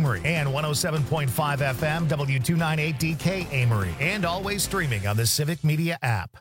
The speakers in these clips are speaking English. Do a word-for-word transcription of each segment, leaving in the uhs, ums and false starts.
Amory, and one oh seven point five F M, W two ninety-eight D K Amory, and always streaming on the Civic Media app.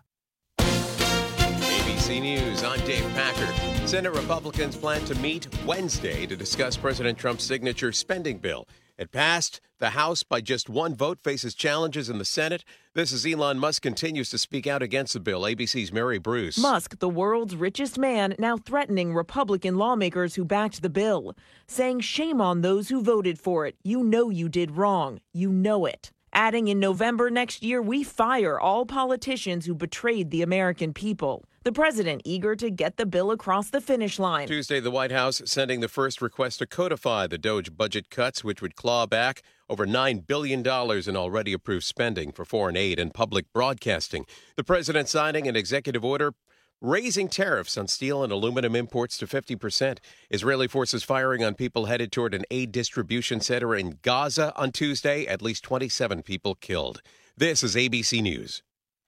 A B C News, I'm Dave Packer. Senate Republicans plan to meet Wednesday to discuss President Trump's signature spending bill. It passed the House by just one vote, faces challenges in the Senate. This is Elon Musk continues to speak out against the bill. A B C's Mary Bruce. Musk, the world's richest man, now threatening Republican lawmakers who backed the bill, saying shame on those who voted for it. You know you did wrong. You know it. Adding in November next year, we fire all politicians who betrayed the American people. The president eager to get the bill across the finish line. Tuesday, the White House sending the first request to codify the DOGE budget cuts, which would claw back over nine billion dollars in already approved spending for foreign aid and public broadcasting. The president signing an executive order raising tariffs on steel and aluminum imports to fifty percent. Israeli forces firing on people headed toward an aid distribution center in Gaza on Tuesday. At least twenty-seven people killed. This is A B C News.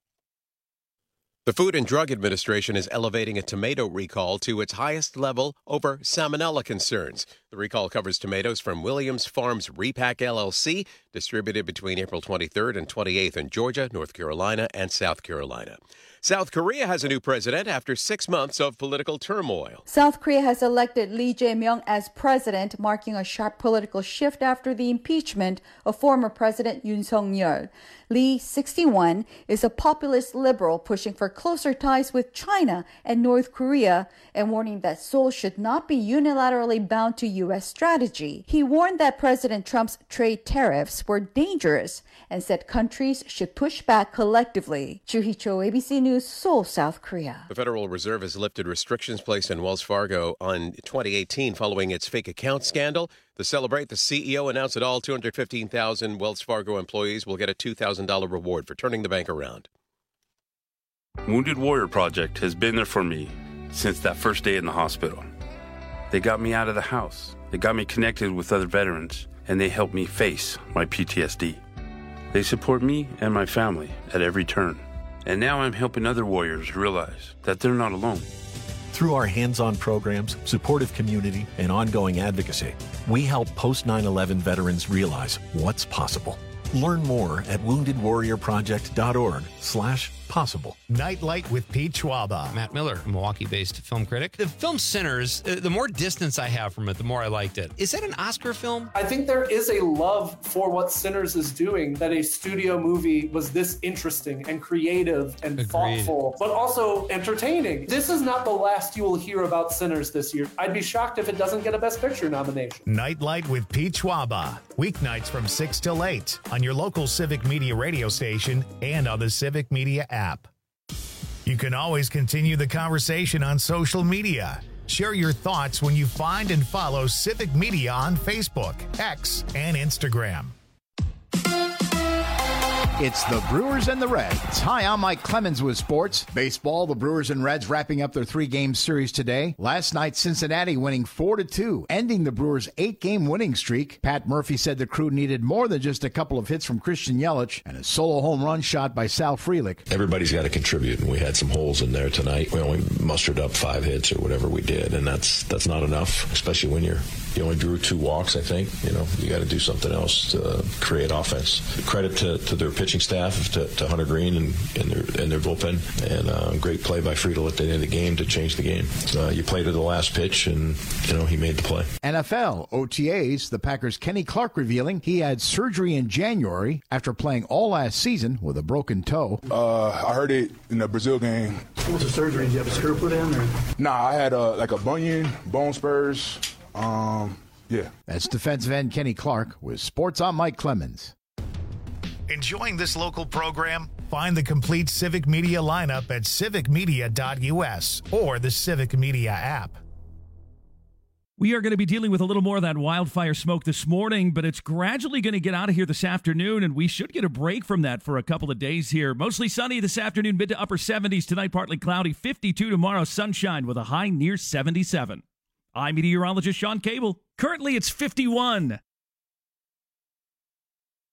The Food and Drug Administration is elevating a tomato recall to its highest level over salmonella concerns. The recall covers tomatoes from Williams Farms Repack L L C, distributed between April twenty-third and twenty-eighth in Georgia, North Carolina, and South Carolina. South Korea has a new president after six months of political turmoil. South Korea has elected Lee Jae-myung as president, marking a sharp political shift after the impeachment of former President Yoon Suk-yeol. Lee, sixty-one, is a populist liberal pushing for closer ties with China and North Korea and warning that Seoul should not be unilaterally bound to U S strategy. He warned that President Trump's trade tariffs were dangerous and said countries should push back collectively. Joo Hee-cho, A B C News, Seoul, South Korea. The Federal Reserve has lifted restrictions placed on Wells Fargo on twenty eighteen following its fake account scandal. To celebrate, the C E O announced that all two hundred fifteen thousand Wells Fargo employees will get a two thousand dollars reward for turning the bank around. Wounded Warrior Project has been there for me since that first day in the hospital. They got me out of the house. They got me connected with other veterans, and they helped me face my P T S D. They support me and my family at every turn. And now I'm helping other warriors realize that they're not alone. Through our hands-on programs, supportive community, and ongoing advocacy, we help post nine eleven veterans realize what's possible. Learn more at wounded warrior project dot org slash possible. Nightlight with Pete Schwaba. Matt Miller, a Milwaukee-based film critic. The film Sinners, uh, the more distance I have from it, the more I liked it. Is that an Oscar film? I think there is a love for what Sinners is doing, that a studio movie was this interesting and creative and Agreed. thoughtful, but also entertaining. This is not the last you will hear about Sinners this year. I'd be shocked if it doesn't get a Best Picture nomination. Nightlight with Pete Schwaba. Weeknights from six till eight on your local Civic Media radio station and on the Civic Media app. You can always continue the conversation on social media. Share your thoughts when you find and follow Civic Media on Facebook, X, and Instagram. It's the Brewers and the Reds. Hi, I'm Mike Clemens with sports. Baseball, the Brewers and Reds wrapping up their three-game series today. Last night, Cincinnati winning four to two, ending the Brewers' eight-game winning streak. Pat Murphy said the crew needed more than just a couple of hits from Christian Yelich and a solo home run shot by Sal Frelick. Everybody's got to contribute, and we had some holes in there tonight. We only mustered up five hits or whatever we did, and that's that's not enough, especially when you're you only drew two walks, I think. You know, you got to do something else to create offense. Credit to, to their pitching staff, to, to Hunter Green and, and, their, and their bullpen, and uh, great play by Friedel at the end of the game to change the game. Uh, you play to the last pitch, and, you know, he made the play. N F L, O T As, the Packers' Kenny Clark revealing he had surgery in January after playing all last season with a broken toe. Uh, I heard it in the Brazil game. What was the surgery? Did you have a screw put in? Or? Nah, I had uh, like a bunion, bone spurs. Um, yeah. That's defensive end Kenny Clark with Sports on Mike Clemens. Enjoying this local program? Find the complete Civic Media lineup at civic media dot u s or the Civic Media app. We are going to be dealing with a little more of that wildfire smoke this morning, but it's gradually going to get out of here this afternoon, and we should get a break from that for a couple of days here. Mostly sunny this afternoon, mid to upper seventies. Tonight, partly cloudy, fifty-two tomorrow, sunshine with a high near seventy-seven. I'm meteorologist Sean Cable. Currently, it's fifty-one.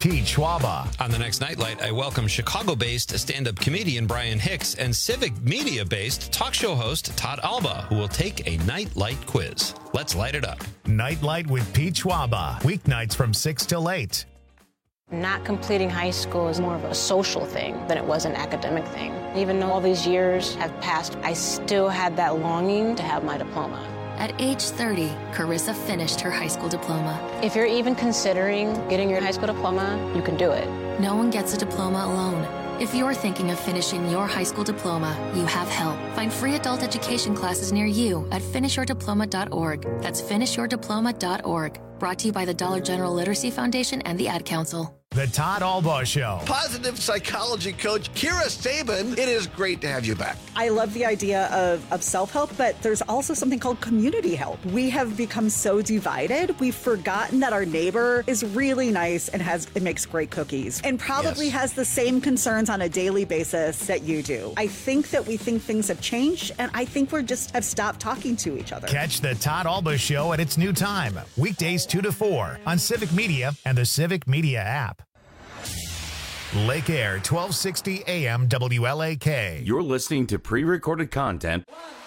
Pete Schwaba. On the next Nightlight, I welcome Chicago-based stand-up comedian Brian Hicks and Civic Media-based talk show host Todd Alba, who will take a Nightlight quiz. Let's light it up. Nightlight with Pete Schwaba. Weeknights from six till eight. Not completing high school is more of a social thing than it was an academic thing. Even though all these years have passed, I still had that longing to have my diploma. At age thirty, Carissa finished her high school diploma. If you're even considering getting your high school diploma, you can do it. No one gets a diploma alone. If you're thinking of finishing your high school diploma, you have help. Find free adult education classes near you at finish your diploma dot org. That's finish your diploma dot org. Brought to you by the Dollar General Literacy Foundation and the Ad Council. The Todd Alba Show. Positive psychology coach Kira Sabin, it is great to have you back. I love the idea of, of self-help, but there's also something called community help. We have become so divided, we've forgotten that our neighbor is really nice and has it makes great cookies and probably yes. has the same concerns on a daily basis that you do. I think that we think things have changed, and I think we're just have stopped talking to each other. Catch the Todd Alba Show at its new time, weekdays two to four on Civic Media and the Civic Media app. Lake Air, twelve sixty A M W L A K. You're listening to pre-recorded content.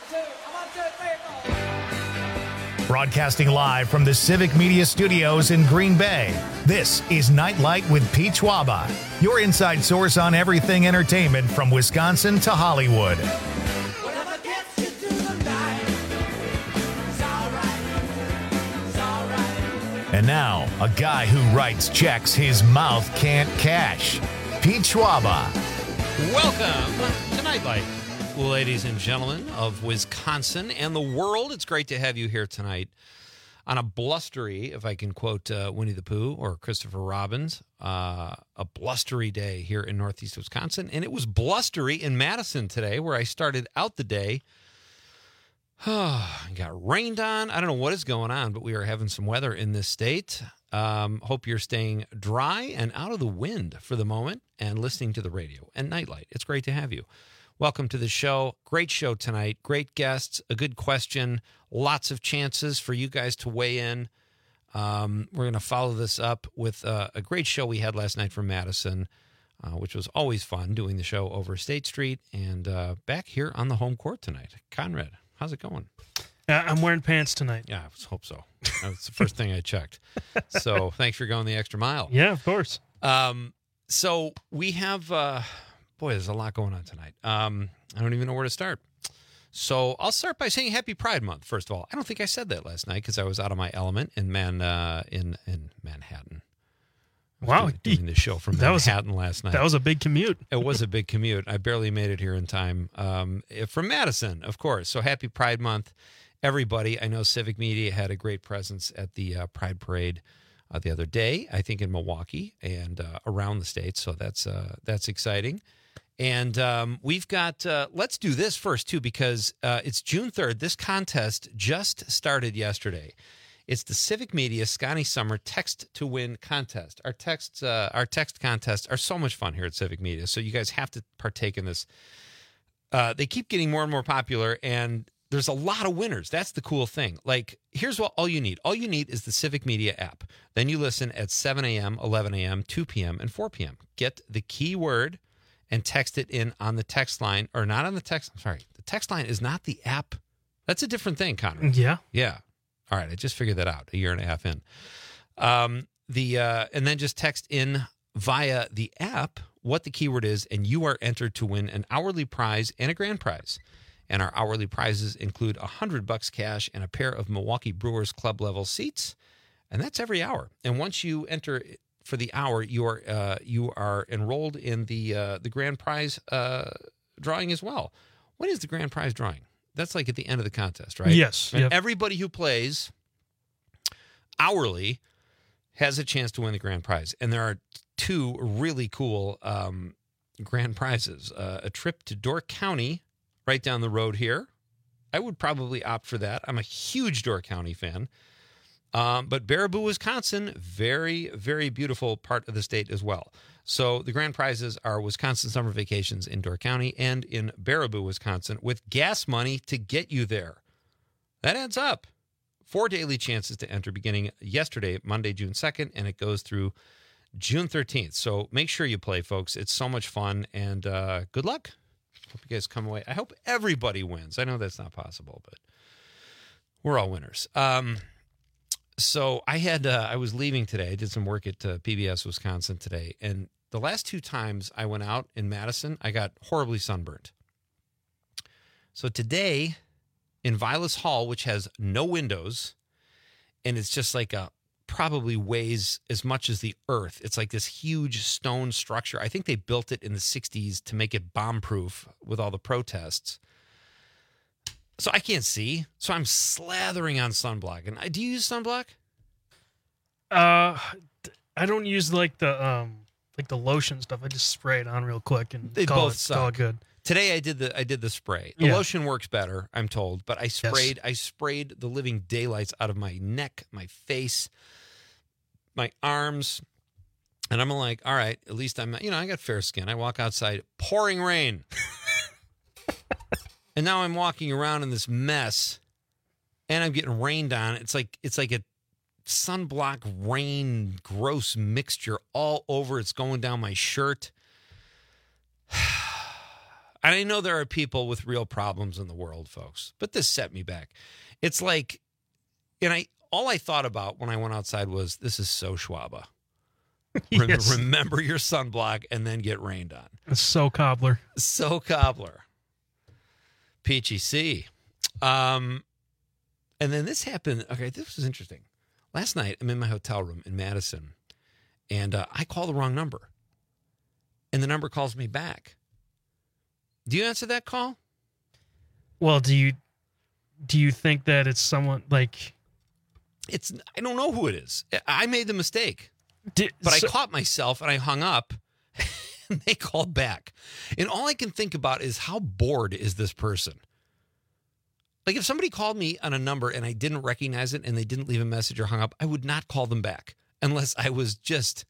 Broadcasting live from the Civic Media Studios in Green Bay. This is Nightlight with Pete Schwaba, your inside source on everything entertainment from Wisconsin to Hollywood. And now, a guy who writes checks his mouth can't cash, Pete Schwaba. Welcome to Nightlight, ladies and gentlemen of Wisconsin and the world. It's great to have you here tonight on a blustery, if I can quote uh, Winnie the Pooh or Christopher Robbins, uh, a blustery day here in Northeast Wisconsin. And it was blustery in Madison today, where I started out the day. Got rained on. I don't know what is going on, but we are having some weather in this state. Um, hope you're staying dry and out of the wind for the moment and listening to the radio and Nightlight. It's great to have you. Welcome to the show. Great show tonight. Great guests. A good question. Lots of chances for you guys to weigh in. Um, we're going to follow this up with uh, a great show we had last night from Madison, uh, which was always fun doing the show over State Street and uh, back here on the home court tonight. Conrad, how's it going? Uh, I'm wearing pants tonight. Yeah, I hope so. That's the first thing I checked. So thanks for going the extra mile. Yeah, of course. Um, so we have, uh, boy, there's a lot going on tonight. Um, I don't even know where to start. So I'll start by saying Happy Pride Month, first of all. I don't think I said that last night because I was out of my element in man uh, in in Manhattan. Wow, doing, doing the show from that Manhattan was, last night. That was a big commute. It was a big commute. I barely made it here in time. Um, from Madison, of course. So happy Pride Month, everybody. I know Civic Media had a great presence at the uh, Pride Parade uh, the other day, I think in Milwaukee and uh, around the state. So that's uh, that's exciting. And um, we've got, uh, let's do this first, too, because uh, it's June third. This contest just started yesterday. It's the Civic Media Scotty Summer Text to Win contest. Our texts, uh, our text contests are so much fun here at Civic Media, so you guys have to partake in this. Uh, they keep getting more and more popular, and there's a lot of winners. That's the cool thing. Like, here's what all you need. All you need is the Civic Media app. Then you listen at seven a.m., eleven a.m., two p.m., and four p.m. Get the keyword and text it in on the text line, or not on the text. I'm sorry. The text line is not the app. That's a different thing, Conrad. Yeah. Yeah. All right. I just figured that out a year and a half in. Um, the uh, and then just text in via the app what the keyword is, and you are entered to win an hourly prize and a grand prize. And our hourly prizes include a hundred bucks cash and a pair of Milwaukee Brewers club level seats. And that's every hour. And once you enter for the hour, you are uh, you are enrolled in the uh, the grand prize uh, drawing as well. When is the grand prize drawing? That's like at the end of the contest, right? Yes. And yep. everybody who plays hourly has a chance to win the grand prize. And there are two really cool um, grand prizes. Uh, a trip to Door County, right down the road here. I would probably opt for that. I'm a huge Door County fan. Um, but Baraboo, Wisconsin, very, very beautiful part of the state as well. So the grand prizes are Wisconsin summer vacations in Door County and in Baraboo, Wisconsin, with gas money to get you there. That adds up. Four daily chances to enter beginning yesterday, Monday, June second, and it goes through June thirteenth. So make sure you play, folks. It's so much fun, and uh, good luck. Hope you guys come away. I hope everybody wins. I know that's not possible, but we're all winners. Um, so I had uh, I was leaving today. I did some work at uh, P B S Wisconsin today, and the last two times I went out in Madison, I got horribly sunburned. So today in Vilas Hall, which has no windows, and it's just like a probably weighs as much as the earth. It's like this huge stone structure. I think they built it in the sixties to make it bomb-proof with all the protests. So I can't see. So I'm slathering on sunblock. And I, do you use sunblock? Uh, I don't use like the um like the lotion stuff. I just spray it on real quick and They call both it, suck. call it good. Today I did the I did the spray. The Yeah. lotion works better, I'm told, but I sprayed I sprayed the living daylights out of my neck, my face, my arms, and I'm like, all right, at least I'm, you know, I got fair skin. I walk outside, pouring rain. And now I'm walking around in this mess, and I'm getting rained on. It's like it's like a sunblock rain gross mixture all over. It's going down my shirt. I know there are people with real problems in the world, folks, but this set me back. It's like, and I all I thought about when I went outside was, this is so Schwaba. Rem- Yes. Remember your sunblock and then get rained on. It's so cobbler. So cobbler. Peachy C. Um, and then this happened. Okay, this was interesting. Last night, I'm in my hotel room in Madison, and uh, I call the wrong number. And the number calls me back. Do you answer that call? Well, do you do you think that it's someone like It's I don't know who it is. I made the mistake. Did, but so- I caught myself and I hung up and they called back. And all I can think about is, how bored is this person? Like, if somebody called me on a number and I didn't recognize it and they didn't leave a message or hung up, I would not call them back unless I was just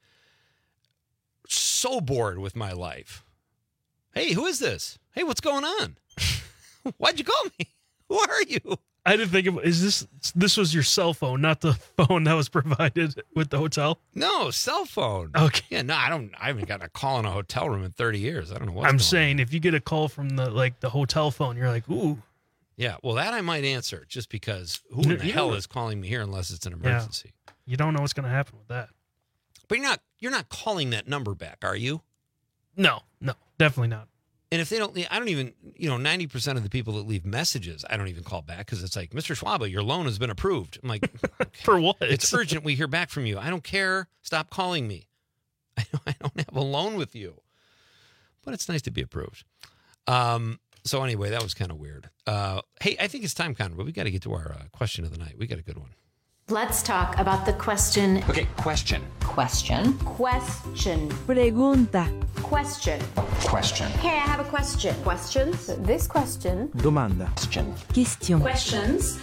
so bored with my life. Hey, who is this? Hey, what's going on? Why'd you call me? Who are you? I didn't think of is this this was your cell phone, not the phone that was provided with the hotel? No, cell phone. Okay. Yeah, no, I don't I haven't gotten a call in a hotel room in thirty years. I don't know what's I'm going saying if you get a call from the like the hotel phone, you're like, ooh. Yeah, well, that I might answer, just because who You in the know- hell is calling me here unless it's an emergency? You don't know what's gonna happen with that. But you're not you're not calling that number back, are you? No, no, definitely not. And if they don't, I don't even, you know, ninety percent of the people that leave messages, I don't even call back, because it's like, Mister Schwaba, your loan has been approved. I'm like, for what? It's urgent. We hear back from you. I don't care. Stop calling me. I don't, I don't have a loan with you. But it's nice to be approved. Um. So anyway, that was kind of weird. Uh. Hey, I think it's time, Connor, but we got to get to our uh, question of the night. We got a good one. Let's talk about the question. Okay, question. Question. Question. Pregunta. Question. Question. Hey, I have a question. Questions? This question. Domanda. Question. Question. Questions.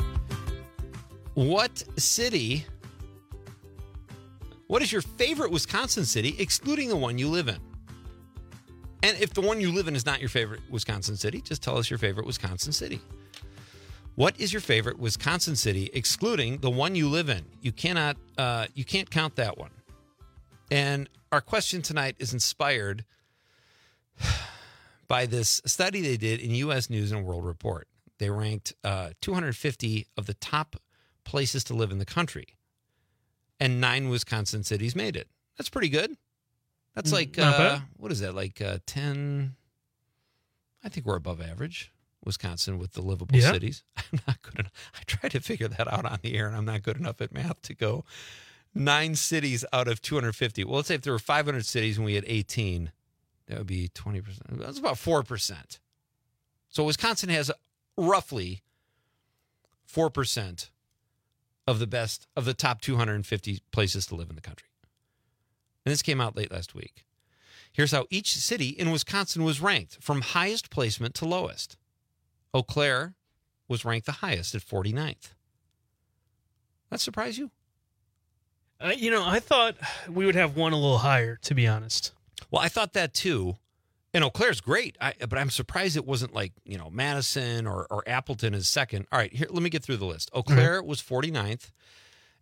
What city, what is your favorite Wisconsin city, excluding the one you live in? And if the one you live in is not your favorite Wisconsin city, just tell us your favorite Wisconsin city. What is your favorite Wisconsin city, excluding the one you live in? You cannot, uh, you can't count that one. And our question tonight is inspired by this study they did in U S News and World Report. They ranked uh, two hundred fifty of the top places to live in the country, and nine Wisconsin cities made it. That's pretty good. That's like, Not uh, bad. what is that, like uh, ten? I think we're above average, Wisconsin, with the livable Yeah. cities. I'm not good enough. I tried to figure that out on the air, and I'm not good enough at math to go nine cities out of two hundred fifty. Well, let's say if there were five hundred cities and we had eighteen, that would be twenty percent. That's about four percent. So Wisconsin has roughly four percent of the best, of the top two hundred fifty places to live in the country. And this came out late last week. Here's how each city in Wisconsin was ranked from highest placement to lowest. Eau Claire was ranked the highest at forty-ninth. That surprise you? Uh, you know, I thought we would have one a little higher, to be honest. Well, I thought that too. And Eau Claire's great, I, but I'm surprised it wasn't like, you know, Madison or, or Appleton is second. All right, here, let me get through the list. Eau Claire was forty-ninth,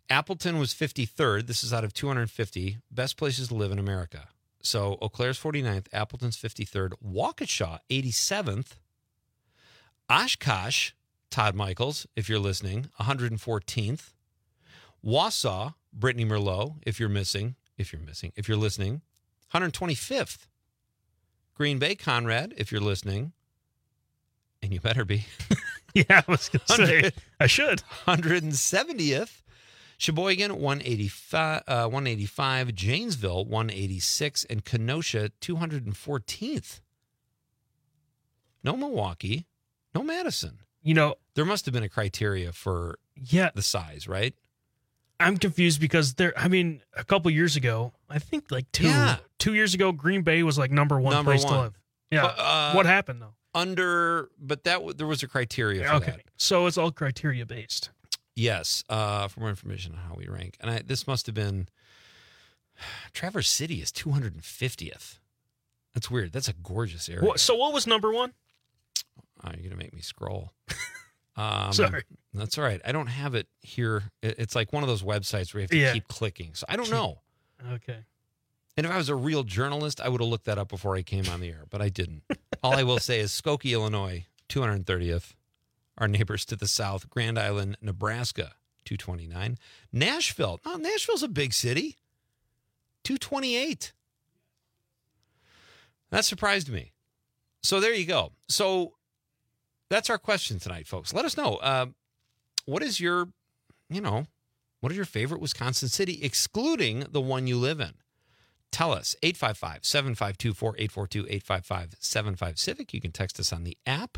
Appleton was fifty-third. This is out of two hundred fifty. Best places to live in America. So Eau Claire's forty-ninth, Appleton's fifty-third, Waukesha, eighty-seventh, Oshkosh, Todd Michaels, if you're listening, one hundred fourteenth, Wausau, Brittany Merlot, if you're missing, if you're missing, if you're listening, one hundred twenty-fifth, Green Bay, Conrad, if you're listening, and you better be. Yeah, I was going to say, I should. one hundred seventieth, Sheboygan, one eighty-five, uh, one eighty-five, Janesville, one eighty-six, and Kenosha, two hundred fourteenth. No Milwaukee, no Madison. You know, there must have been a criteria for yeah. the size, right? I'm confused because there, I mean, a couple years ago, I think like two, Yeah. two years ago, Green Bay was like number one Number place one. to live. Yeah. But, uh, what happened though? Under, but that w- there was a criteria for Okay. that. So it's all criteria based. Yes, uh, for more information on how we rank. And I, this must have been, Traverse City is two hundred fiftieth. That's weird. That's a gorgeous area. What, so what was number one? Oh, you're going to make me scroll. Um, Sorry. That's all right. I don't have it here. It- It's like one of those websites where you have to Yeah. keep clicking. So I don't know. Okay. And if I was a real journalist, I would have looked that up before I came on the air, but I didn't. All I will say is Skokie, Illinois, two hundred thirtieth. Our neighbors to the south, Grand Island, Nebraska, two twenty-nine. Nashville. Oh, Nashville's a big city. two twenty-eight. That surprised me. So there you go. So that's our question tonight, folks. Let us know. Uh, what is your, you know, what is your favorite Wisconsin city, excluding the one you live in? Tell us, eight five five, seven five two, four eight four two, eight five five, seven five Civic. You can text us on the app.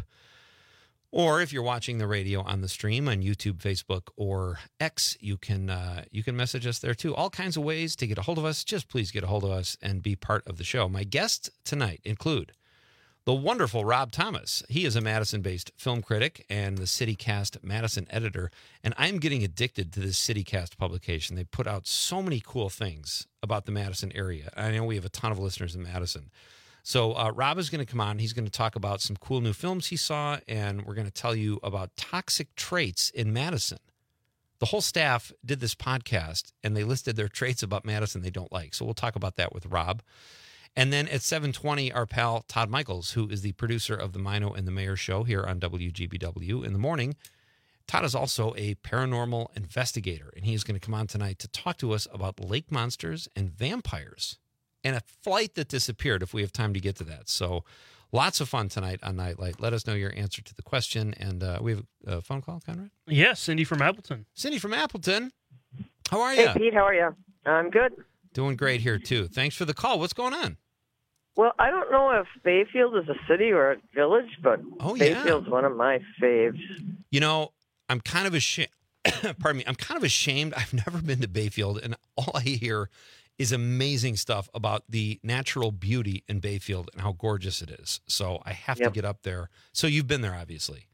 Or if you're watching the radio on the stream on YouTube, Facebook, or X, you can uh, you can message us there too. All kinds of ways to get a hold of us. Just please get a hold of us and be part of the show. My guests tonight include the wonderful Rob Thomas. He is a Madison-based film critic and the CityCast Madison editor. And I'm getting addicted to this CityCast publication. They put out so many cool things about the Madison area. I know we have a ton of listeners in Madison. So uh, Rob is going to come on. He's going to talk about some cool new films he saw, and we're going to tell you about toxic traits in Madison. The whole staff did this podcast, and they listed their traits about Madison they don't like. So we'll talk about that with Rob. And then at seven twenty, our pal Todd Michaels, who is the producer of the Mino and the Mayor show here on W G B W in the morning. Todd is also a paranormal investigator, and he's going to come on tonight to talk to us about lake monsters and vampires. And a flight that disappeared, if we have time to get to that. So lots of fun tonight on Nightlight. Let us know your answer to the question. And uh, we have a phone call, Conrad? Yeah, Cindy from Appleton. Cindy from Appleton. How are Hey, you? Pete, how are you? I'm good. Doing great here, too. Thanks for the call. What's going on? Well, I don't know if Bayfield is a city or a village, but Oh, yeah. Bayfield's one of my faves. You know, I'm kind of ashamed. Pardon me. I'm kind of ashamed. I've never been to Bayfield, and all I hear is amazing stuff about the natural beauty in Bayfield and how gorgeous it is. So I have Yep. to get up there. So you've been there, obviously.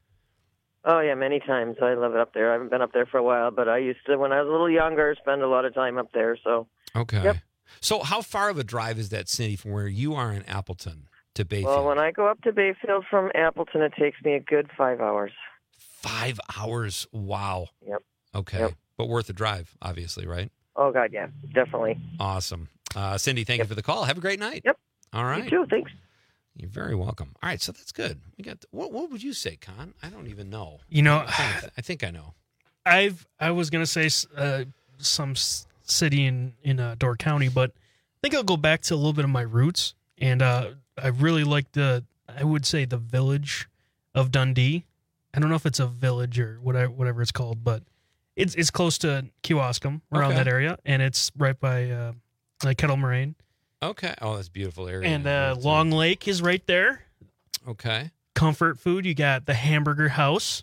Oh, yeah, many times. I love it up there. I haven't been up there for a while, but I used to, when I was a little younger, spend a lot of time up there. So, Okay. Yep. So how far of a drive is that, Cindy, from where you are in Appleton to Bayfield? well, when I go up to Bayfield from Appleton, it takes me a good five hours. Five hours. Wow. Yep. Okay. Yep. But worth the drive, obviously, right? Oh, God, yeah, definitely. Awesome. Uh, Cindy, thank you for the call. Have a great night. Yep. All right. You too, thanks. You're very welcome. All right, so that's good. We got. What, what would you say, Con? I don't even know. You know, I'm trying to th- I think I know. I've I was gonna say uh, some s- city in in uh, Door County, but I think I'll go back to a little bit of my roots, and uh, I really like the I would say the village of Dundee. I don't know if it's a village or whatever whatever it's called, but it's it's close to Kewaskum, around Okay. that area, and it's right by uh, like Kettle Moraine. Okay. Oh, that's a beautiful area. And uh, Long Lake is right there. Okay. Comfort food. You got the Hamburger House,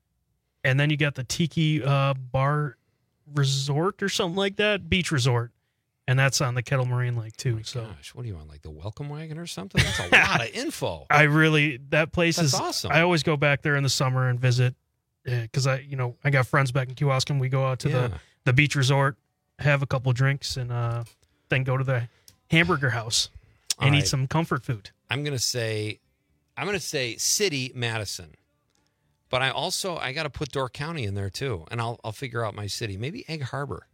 and then you got the Tiki uh, Bar Resort or something like that, beach resort, and that's on the Kettle Moraine Lake too. so Gosh, what do you want, like the welcome wagon or something? That's a lot of info. I really that place That's is awesome. I always go back there in the summer and visit because I you know I got friends back in Kewaskum. We go out to Yeah. the the beach resort, have a couple drinks, and uh, then go to the Hamburger House and All eat right. some comfort food. I'm gonna say, I'm gonna say city Madison, but I also I got to put Door County in there too, and I'll I'll figure out my city. Maybe Egg Harbor.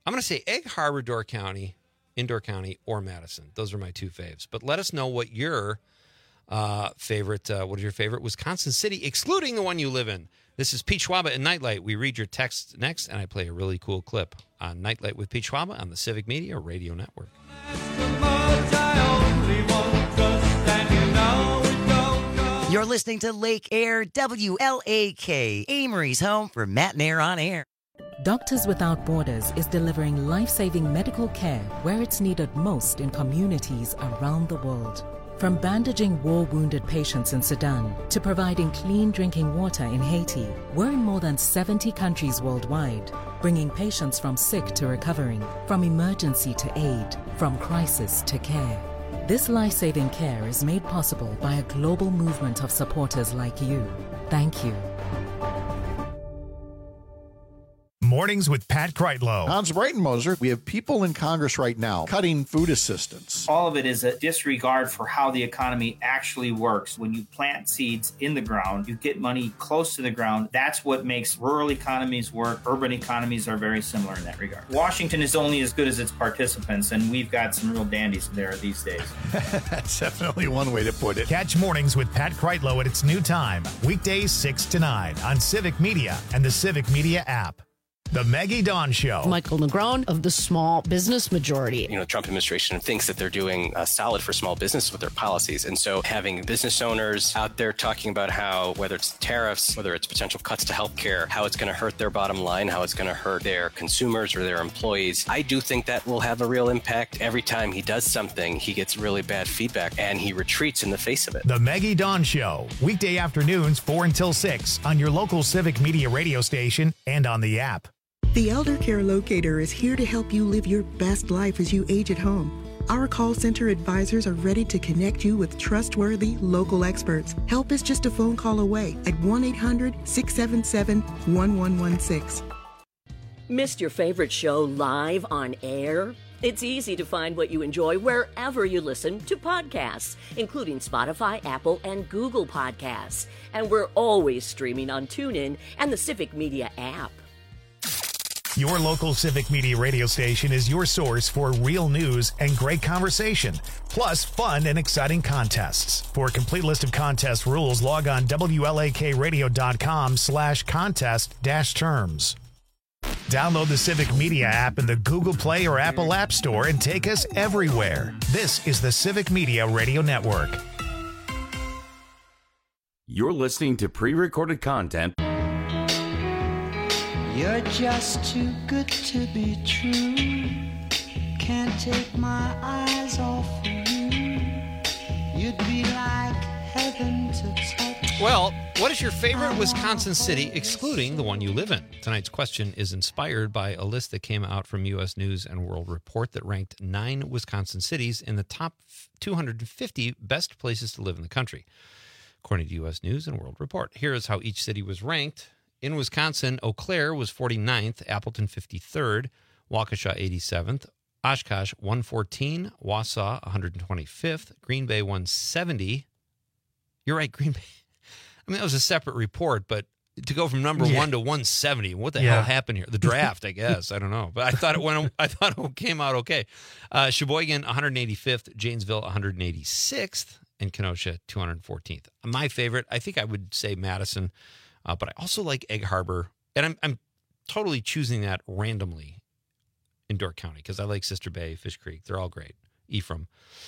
I'm going to say Egg Harbor, Door County, Indoor County, or Madison. Those are my two faves. But let us know what your uh, favorite, uh, what is your favorite Wisconsin city, excluding the one you live in. This is Pete Schwaba and Nightlight. We read your texts next, and I play a really cool clip on Nightlight with Pete Schwaba on the Civic Media Radio Network. You're listening to Lake Air, W L A K, Amory's home for Matt and Air on Air. Doctors Without Borders is delivering life-saving medical care where it's needed most in communities around the world. From bandaging war-wounded patients in Sudan to providing clean drinking water in Haiti, we're in more than seventy countries worldwide, bringing patients from sick to recovering, from emergency to aid, from crisis to care. This life-saving care is made possible by a global movement of supporters like you. Thank you. Mornings with Pat Kreitlow. Hans Breitenmoser, we have people in Congress right now cutting food assistance. All of it is a disregard for how the economy actually works. When you plant seeds in the ground, you get money close to the ground. That's what makes rural economies work. Urban economies are very similar in that regard. Washington is only as good as its participants, and we've got some real dandies there these days. That's definitely one way to put it. Catch Mornings with Pat Kreitlow at its new time, weekdays six to nine on Civic Media and the Civic Media app. The Maggie Dawn Show. Michael Negron of the Small Business Majority. You know, the Trump administration thinks that they're doing uh, solid for small business with their policies. And so having business owners out there talking about how, whether it's tariffs, whether it's potential cuts to healthcare, how it's going to hurt their bottom line, how it's going to hurt their consumers or their employees, I do think that will have a real impact. Every time he does something, he gets really bad feedback and he retreats in the face of it. The Maggie Dawn Show, weekday afternoons four until six on your local Civic Media radio station and on the app. The Elder Care Locator is here to help you live your best life as you age at home. Our call center advisors are ready to connect you with trustworthy local experts. Help is just a phone call away at one eight hundred, six seven seven, one one one six. Missed your favorite show live on air? It's easy to find what you enjoy wherever you listen to podcasts, including Spotify, Apple, and Google Podcasts. And we're always streaming on TuneIn and the Civic Media app. Your local Civic Media radio station is your source for real news and great conversation, plus fun and exciting contests. For a complete list of contest rules, log on W L A K radio dot com slash contest dash terms. Download the Civic Media app in the Google Play or Apple App Store and take us everywhere. This is the Civic Media Radio Network. You're listening to pre-recorded content. You're just too good to be true. Can't take my eyes off of you. You'd be like heaven to touch. Well, what is your favorite Wisconsin city, excluding the one you live in? Tonight's question is inspired by a list that came out from U S News and World Report that ranked nine Wisconsin cities in the top two hundred fifty best places to live in the country, according to U S News and World Report. Here is how each city was ranked. In Wisconsin, Eau Claire was forty-ninth, Appleton fifty-third, Waukesha eighty-seventh, Oshkosh one fourteen, Wausau one hundred twenty-fifth, Green Bay one seventy. You're right, Green Bay. I mean, that was a separate report, but to go from number yeah. one to one seventy, what the yeah. hell happened here? The draft, I guess. I don't know. But I thought it went. I thought it came out okay. Uh, Sheboygan one hundred eighty-fifth, Janesville one hundred eighty-sixth, and Kenosha two hundred fourteenth. My favorite, I think I would say Madison. Uh, but I also like Egg Harbor, and I'm I'm totally choosing that randomly in Door County because I like Sister Bay, Fish Creek. They're all great. Ephraim.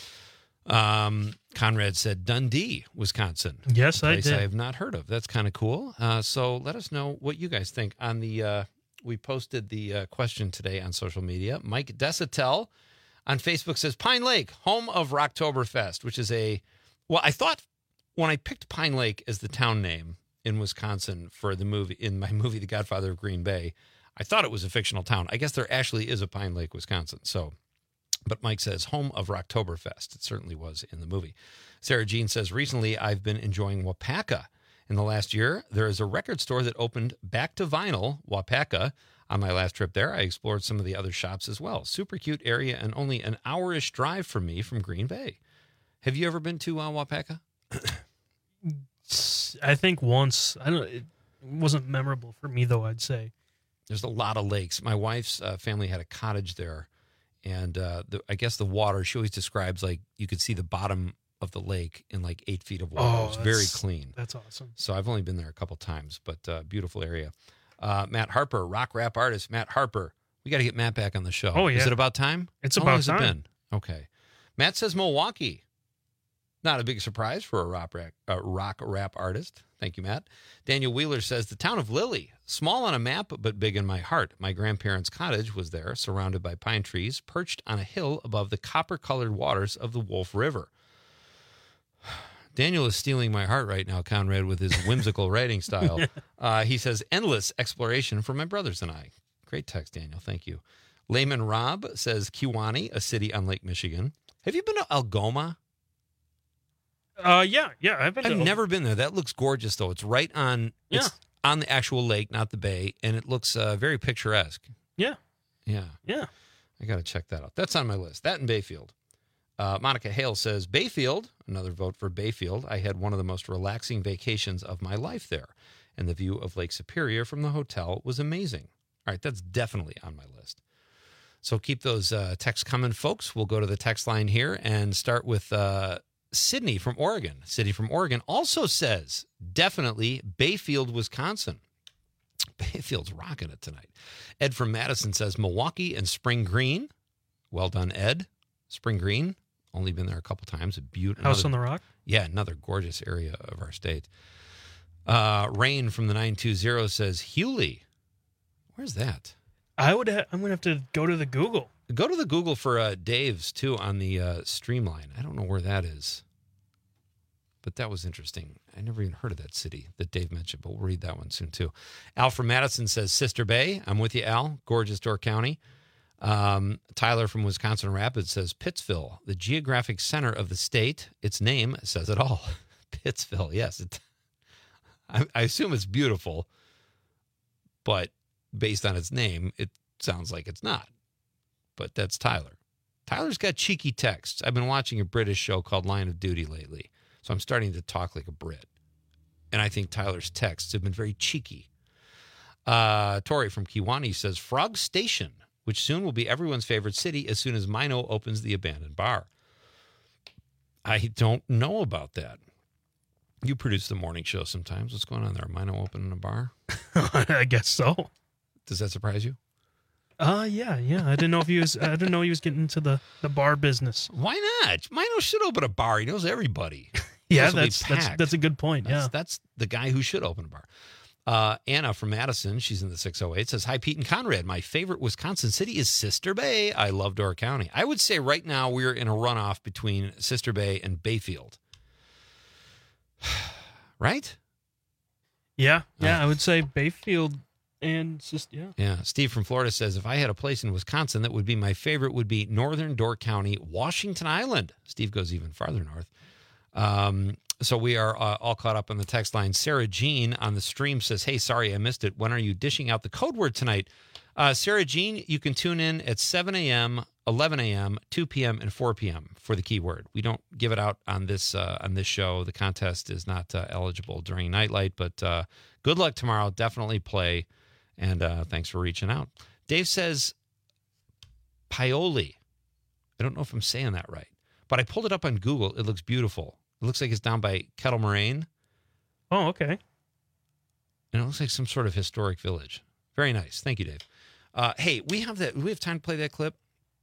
Um, Conrad said Dundee, Wisconsin. Yes, a I place did. I have not heard of. That's kind of cool. Uh, so let us know what you guys think. On the uh, we posted the uh, question today on social media. Mike Desatel on Facebook says Pine Lake, home of Rocktoberfest, which is a well. I thought when I picked Pine Lake as the town name in Wisconsin for the movie, in my movie, The Godfather of Green Bay, I thought it was a fictional town. I guess there actually is a Pine Lake, Wisconsin. So, but Mike says home of Rocktoberfest. It certainly was in the movie. Sarah Jean says, recently I've been enjoying Wapaka. In the last year, there is a record store that opened back to vinyl, Wapaka. On my last trip there, I explored some of the other shops as well. Super cute area and only an hour-ish drive from me from Green Bay. Have you ever been to uh, Wapaka? I think once. I don't. It wasn't memorable for me though. I'd say. There's a lot of lakes. My wife's uh, family had a cottage there, and uh, the, I guess the water, she always describes like you could see the bottom of the lake in like eight feet of water. Oh, it was very clean. That's awesome. So I've only been there a couple times, but uh, beautiful area. Uh, Matt Harper, rock rap artist. Matt Harper. We got to get Matt back on the show. Oh, yeah. Is it about time? It's How about long has time. it been? Okay. Matt says Milwaukee. Not a big surprise for a rock rap, uh, rock rap artist. Thank you, Matt. Daniel Wheeler says the town of Lilly, small on a map, but big in my heart. My grandparents' cottage was there, surrounded by pine trees, perched on a hill above the copper-colored waters of the Wolf River. Daniel is stealing my heart right now, Conrad, with his whimsical writing style. Uh, he says, endless exploration for my brothers and I. Great text, Daniel. Thank you. Layman Rob says Kewanee, a city on Lake Michigan. Have you been to Algoma? Uh, yeah, yeah. I've been. I've to, never been there. That looks gorgeous, though. It's right on. It's Yeah. on the actual lake, not the bay, and it looks uh, very picturesque. Yeah, Yeah, yeah. I got to check that out. That's on my list. That and Bayfield. Uh, Monica Hale says Bayfield. Another vote for Bayfield. I had one of the most relaxing vacations of my life there, and the view of Lake Superior from the hotel was amazing. All right, that's definitely on my list. So keep those uh, texts coming, folks. We'll go to the text line here and start with. Uh, Sydney from Oregon. Sydney from Oregon also says definitely Bayfield, Wisconsin. Bayfield's rocking it tonight. Ed from Madison says Milwaukee and Spring Green. Well done, Ed. Spring Green. Only been there a couple times. A beautiful House on the Rock. Yeah, another gorgeous area of our state. Uh, Rain from the nine two zero says Hewley. Where's that? I would. Ha- I'm gonna have to go to the Google. Go to the Google for uh, Dave's, too, on the uh, Streamline. I don't know where that is. But that was interesting. I never even heard of that city that Dave mentioned, but we'll read that one soon, too. Al from Madison says Sister Bay. I'm with you, Al. Gorgeous Door County. Um, Tyler from Wisconsin Rapids says Pittsville, the geographic center of the state. Its name says it all. Pittsville, yes. It, I, I assume it's beautiful, but based on its name, it sounds like it's not. But that's Tyler. Tyler's got cheeky texts. I've been watching a British show called Line of Duty lately, so I'm starting to talk like a Brit. And I think Tyler's texts have been very cheeky. Uh, Tori from Kewanee says Frog Station, which soon will be everyone's favorite city as soon as Mino opens the abandoned bar. I don't know about that. You produce the morning show sometimes. What's going on there? Mino opening a bar? I guess so. Does that surprise you? Uh yeah, yeah. I didn't know if he was. I didn't know he was getting into the, the bar business. Why not? Mino should open a bar. He knows everybody. Yeah, This will be that's that's packed. that's a good point. That's, Yeah. that's the guy who should open a bar. Uh, Anna from Madison, she's in the six oh eight, says, hi, Pete and Conrad. My favorite Wisconsin city is Sister Bay. I love Door County. I would say right now we're in a runoff between Sister Bay and Bayfield. Right? Yeah, yeah. I would say Bayfield and just yeah. Yeah. Steve from Florida says, if I had a place in Wisconsin that would be my favorite would be northern Door County, Washington Island. Steve goes even farther north. Um, so we are uh, all caught up on the text line. Sarah Jean on the stream says, hey, sorry, I missed it. When are you dishing out the code word tonight? Uh, Sarah Jean, you can tune in at seven a.m., eleven a.m., two p.m., and four p.m. for the keyword. We don't give it out on this uh, on this show. The contest is not uh, eligible during Nightlight, but uh, good luck tomorrow. Definitely play. And uh, thanks for reaching out. Dave says Paoli. I don't know if I'm saying that right, but I pulled it up on Google. It looks beautiful. It looks like it's down by Kettle Moraine. Oh, okay. And it looks like some sort of historic village. Very nice. Thank you, Dave. Uh, hey, we have that. Do we have time to play that clip?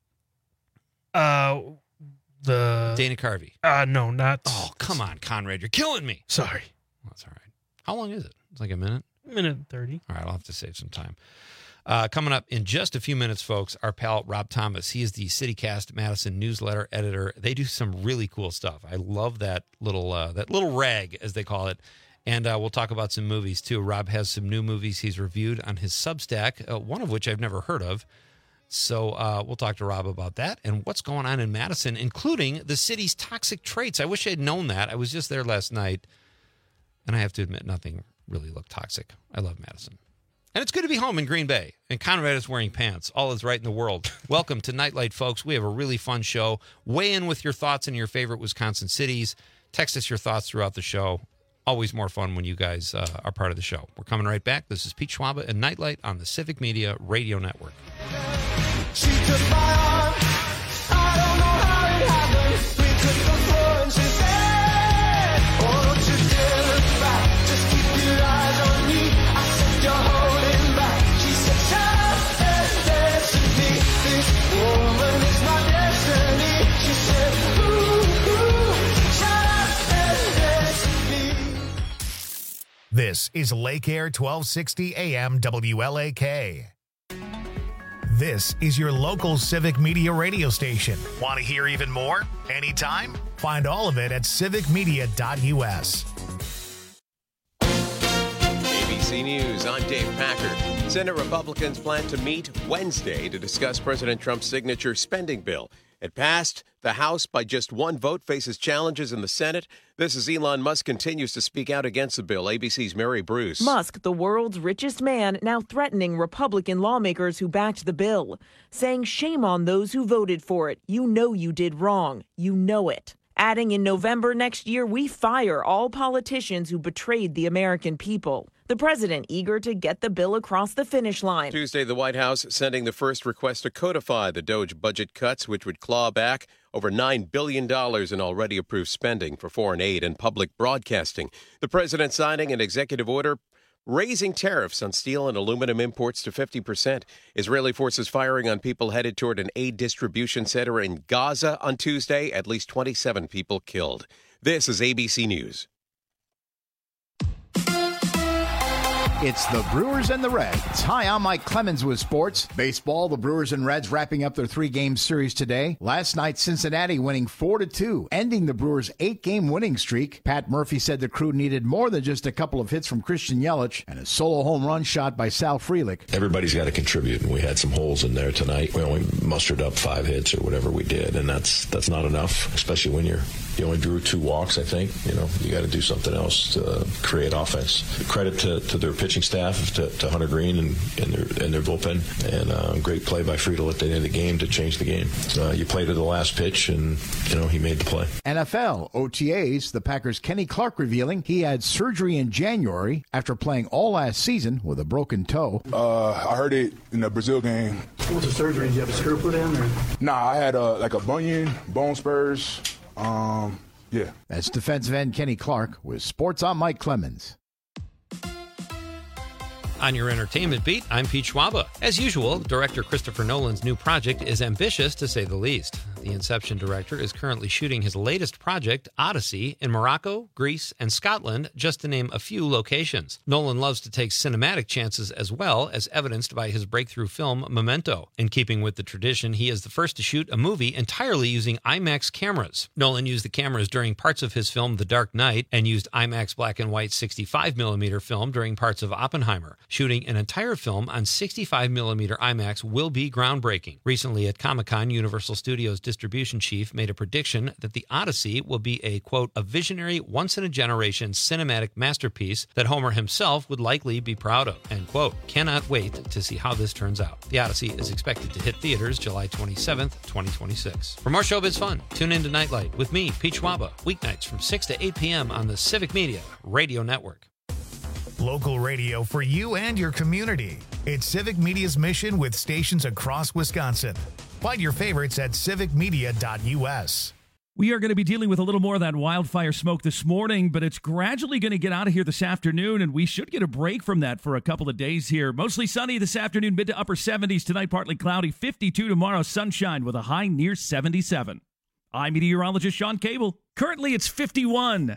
Uh, the Dana Carvey. Uh, no, not. Oh, come on, Conrad. You're killing me. Sorry. That's all right. How long is it? It's like a minute? Minute and thirty. All right, I'll have to save some time. Uh, coming up in just a few minutes, folks, our pal Rob Thomas. He is the CityCast Madison newsletter editor. They do some really cool stuff. I love that little uh, that little rag, as they call it. And uh, we'll talk about some movies, too. Rob has some new movies he's reviewed on his Substack, uh, one of which I've never heard of. So uh, we'll talk to Rob about that and what's going on in Madison, including the city's toxic traits. I wish I had known that. I was just there last night, and I have to admit, nothing really looked toxic. I love Madison. And it's good to be home in Green Bay. And Conrad is wearing pants. All is right in the world. Welcome to Nightlight, folks. We have a really fun show. Weigh in with your thoughts in your favorite Wisconsin cities. Text us your thoughts throughout the show. always more fun when you guys uh, are part of the show. We're coming right back. This is Pete Schwaba and Nightlight on the Civic Media Radio Network. She took my arm. I don't know how it happened. We took the floor and she said, oh, don't you dare look back. Just keep your eyes on me. I said, you're holding back. She said, shut up and dance with me. This woman is my destiny. She said, ooh, ooh, shut up and dance with me. This is Lake Air twelve sixty A M W L A K. This is your local Civic Media radio station. Want to hear even more? Anytime? Find all of it at civic media dot U S. A B C News, I'm Dave Packer. Senate Republicans plan to meet Wednesday to discuss President Trump's signature spending bill. It passed the House by just one vote, faces challenges in the Senate. This is Elon Musk continues to speak out against the bill. A B C's Mary Bruce. Musk, the world's richest man, now threatening Republican lawmakers who backed the bill, saying shame on those who voted for it. You know you did wrong. You know it. Adding in November next year, we fire all politicians who betrayed the American people. The president eager to get the bill across the finish line. Tuesday, the White House sending the first request to codify the DOGE budget cuts, which would claw back over nine billion dollars in already approved spending for foreign aid and public broadcasting. The president signing an executive order raising tariffs on steel and aluminum imports to fifty percent. Israeli forces firing on people headed toward an aid distribution center in Gaza on Tuesday. At least twenty-seven people killed. This is A B C News. It's the Brewers and the Reds. Hi, I'm Mike Clemens with sports. Baseball, the Brewers and Reds wrapping up their three-game series today. Last night, Cincinnati winning four to two, ending the Brewers' eight-game winning streak. Pat Murphy said the crew needed more than just a couple of hits from Christian Yelich and a solo home run shot by Sal Frelick. Everybody's got to contribute, and we had some holes in there tonight. We only mustered up five hits or whatever we did, and that's that's not enough, especially when you're you only drew two walks, I think. You know, you got to do something else to create offense. Credit to, to their pitching staff, to, to Hunter Green and, and, their, and their bullpen, and uh, great play by Friedel at the end of the game to change the game. Uh, you play to the last pitch, and, you know, he made the play. N F L, O T As, the Packers' Kenny Clark revealing he had surgery in January after playing all last season with a broken toe. Uh, I heard it in the Brazil game. What was the surgery? Did you have a screw put in? Or? Nah, I had uh, like a bunion, bone spurs. Um, yeah. That's defensive end Kenny Clark with Sports. I'm Mike Clemens. On your entertainment beat, I'm Pete Schwaba. As usual, director Christopher Nolan's new project is ambitious, to say the least. The Inception director is currently shooting his latest project, Odyssey, in Morocco, Greece, and Scotland, just to name a few locations. Nolan loves to take cinematic chances as well, as evidenced by his breakthrough film, Memento. In keeping with the tradition, he is the first to shoot a movie entirely using IMAX cameras. Nolan used the cameras during parts of his film, The Dark Knight, and used IMAX black and white sixty-five millimeter film during parts of Oppenheimer. Shooting an entire film on sixty-five millimeter IMAX will be groundbreaking. Recently at Comic-Con, Universal Studios distribution chief made a prediction that the Odyssey will be a, quote, a visionary, once-in-a-generation cinematic masterpiece that Homer himself would likely be proud of, end quote. Cannot wait to see how this turns out. The Odyssey is expected to hit theaters July twenty-seventh, twenty twenty-six. For more showbiz fun, tune in to Nightlight with me, Pete Schwaba, weeknights from six to eight p.m. on the Civic Media Radio Network. Local radio for you and your community. It's Civic Media's mission with stations across Wisconsin. Find your favorites at civic media dot U S. We are going to be dealing with a little more of that wildfire smoke this morning, but it's gradually going to get out of here this afternoon, and we should get a break from that for a couple of days here. Mostly sunny this afternoon, mid to upper seventies. Tonight, partly cloudy, fifty-two tomorrow, sunshine with a high near seventy-seven. I'm meteorologist Sean Cable. Currently, it's fifty-one.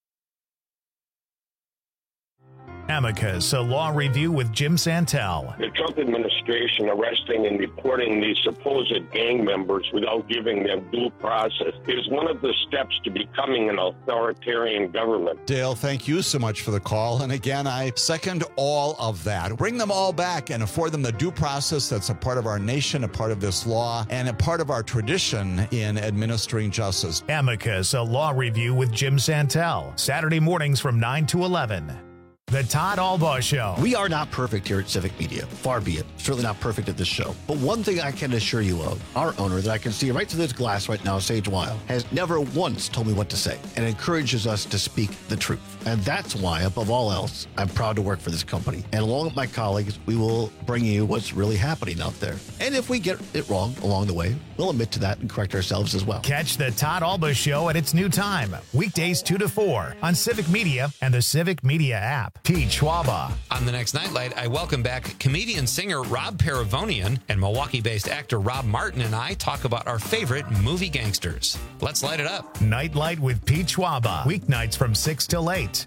Amicus, a law review with Jim Santel. The Trump administration arresting and deporting these supposed gang members without giving them due process is one of the steps to becoming an authoritarian government. Dale, thank you so much for the call. And again, I second all of that. Bring them all back and afford them the due process that's a part of our nation, a part of this law, and a part of our tradition in administering justice. Amicus, a law review with Jim Santel. Saturday mornings from nine to eleven. The Todd Albaugh Show. We are not perfect here at Civic Media. Far be it. Certainly not perfect at this show. But one thing I can assure you of, our owner that I can see right through this glass right now, Sage Weil, has never once told me what to say and encourages us to speak the truth. And that's why, above all else, I'm proud to work for this company. And along with my colleagues, we will bring you what's really happening out there. And if we get it wrong along the way, we'll admit to that and correct ourselves as well. Catch the Todd Albaugh Show at its new time, weekdays two to four on Civic Media and the Civic Media app. Pete Schwaba. On the next Nightlight, I welcome back comedian-singer Rob Paravonian, and Milwaukee-based actor Rob Martin and I talk about our favorite movie gangsters. Let's light it up. Nightlight with Pete Schwaba. Weeknights from six till eight.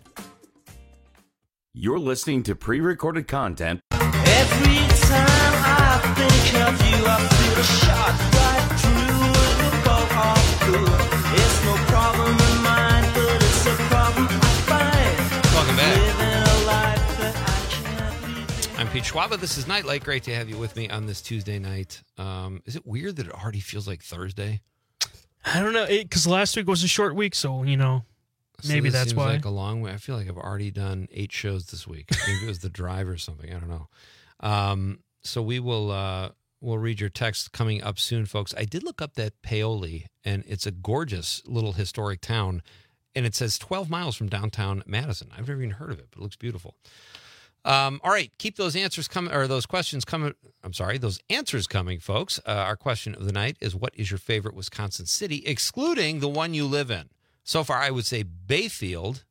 You're listening to pre-recorded content. Every time I think of you, I feel a shot right through the boat of good. It's no problem of mine, but it's a problem I find. Welcome back. Living a life that I can't live. I'm Pete Schwaba. This is Nightlight. Great to have you with me on this Tuesday night. Um, is it weird that it already feels like Thursday? I don't know, because last week was a short week, so, you know, So maybe this that's seems why. like a long way. I feel like I've already done eight shows this week. Maybe it was the drive or something. I don't know. Um, so we will uh, we'll read your text coming up soon, folks. I did look up that Paoli, and it's a gorgeous little historic town, and it says twelve miles from downtown Madison. I've never even heard of it, but it looks beautiful. Um, all right, keep those answers coming, or those questions coming. I'm sorry, those answers coming, folks. Uh, our question of the night is, what is your favorite Wisconsin city, excluding the one you live in? So far, I would say Bayfield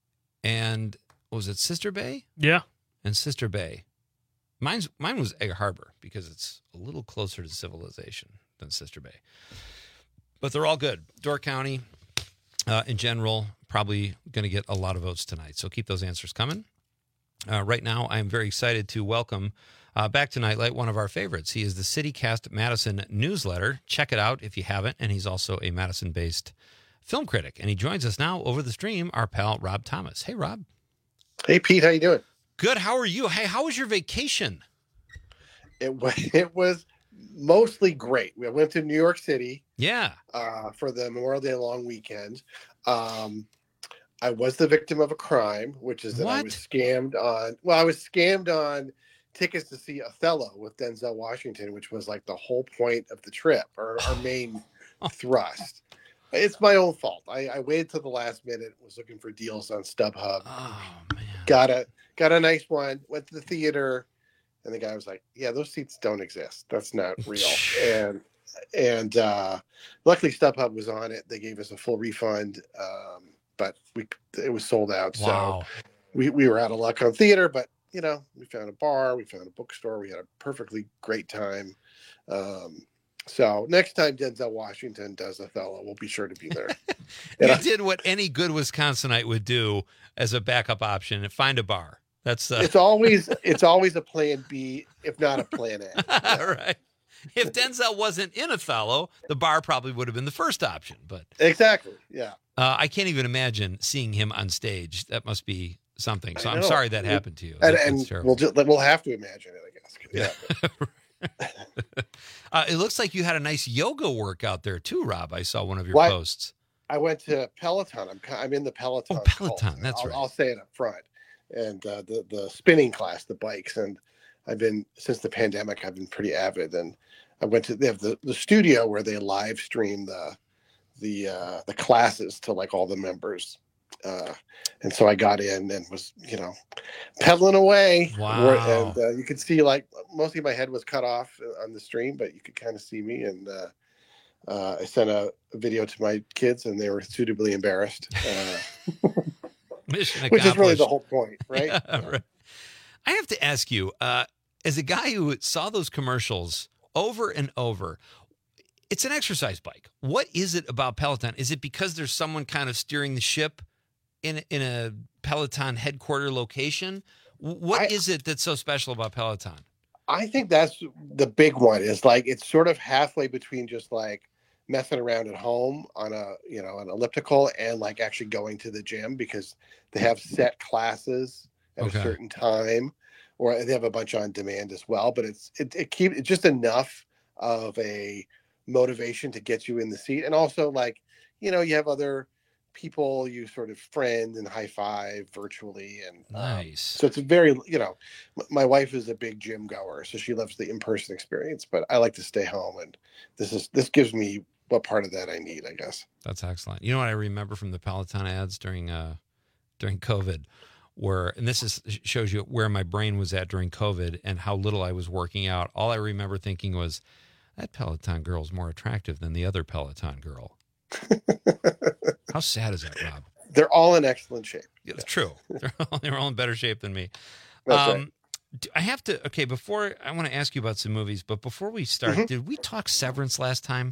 and, what was it, Sister Bay? Yeah. And Sister Bay. Mine's, mine was Egg Harbor because it's a little closer to civilization than Sister Bay. But they're all good. Door County, uh, in general, probably going to get a lot of votes tonight. So keep those answers coming. Uh, right now, I'm very excited to welcome uh, back to Nightlight one of our favorites. He is the CityCast Madison newsletter. Check it out if you haven't. And he's also a Madison-based film critic. And he joins us now over the stream, our pal Rob Thomas. Hey, Rob. Hey, Pete. How you doing? Good. How are you? Hey, how was your vacation? It was, it was mostly great. We went to New York City. Yeah. Uh, for the Memorial Day long weekend. Um, I was the victim of a crime, which is that What? I was scammed on. Well, I was scammed on tickets to see Othello with Denzel Washington, which was like the whole point of the trip, or our main thrust. It's my own fault. I, I waited till the last minute, was looking for deals on StubHub. Oh man. Got a got a nice one. Went to the theater, and the guy was like, "Yeah, those seats don't exist. That's not real." and and uh, luckily StubHub was on it. They gave us a full refund. Um, but we it was sold out. Wow. So we, we were out of luck on theater, but you know, we found a bar, we found a bookstore, we had a perfectly great time. Um, so next time Denzel Washington does Othello, we'll be sure to be there. You I- did what any good Wisconsinite would do as a backup option and find a bar. That's uh... It's always it's always a plan B, if not a plan A. All right. If Denzel wasn't in Othello, the bar probably would have been the first option. But Exactly. Yeah. uh, I can't even imagine seeing him on stage. That must be something. So I I'm know. sorry that happened to you. And, That- and that's terrible. we'll just we'll have to imagine it, I guess. Yeah. uh, it looks like you had a nice yoga workout there too, Rob. I saw one of your What? posts. I went to Peloton. I'm ki- I'm in the Peloton. Oh, Peloton, cult. that's I'll, right. I'll say it up front. And uh, the the spinning class, the bikes, and I've been since the pandemic. I've been pretty avid, and I went to they have the, the studio where they live stream the the uh, the classes to like all the members. Uh, and so I got in and was you know pedaling away. Wow. And uh, you could see like mostly my head was cut off on the stream, but you could kind of see me and. Uh, Uh, I sent a, a video to my kids, and they were suitably embarrassed, uh, Mission which is really accomplished. the whole point, right? Yeah, right. I have to ask you, uh, as a guy who saw those commercials over and over, it's an exercise bike. What is it about Peloton? Is it because there's someone kind of steering the ship in in a Peloton headquarter location? W- What I- is it that's so special about Peloton? I think that's the big one. Is like it's sort of halfway between just like messing around at home on a you know an elliptical and like actually going to the gym, because they have set classes at Okay. a certain time, or they have a bunch on demand as well. But it's it, it keep it's just enough of a motivation to get you in the seat, and also like you know you have other people you sort of friend and high five virtually, and nice. Um, so it's a very, you know, m- my wife is a big gym goer, so she loves the in person experience. But I like to stay home, and this is this gives me what part of that I need, I guess. That's excellent. You know what I remember from the Peloton ads during uh, during COVID, where, and this is shows you where my brain was at during COVID and how little I was working out. All I remember thinking was, that Peloton girl's more attractive than the other Peloton girl. How sad is that, Rob? They're all in excellent shape. Yeah, it's true. They're all, they're all in better shape than me. That's Um, right. do- I have to, okay, before, I want to ask you about some movies, but before we start, Mhm. did we talk Severance last time?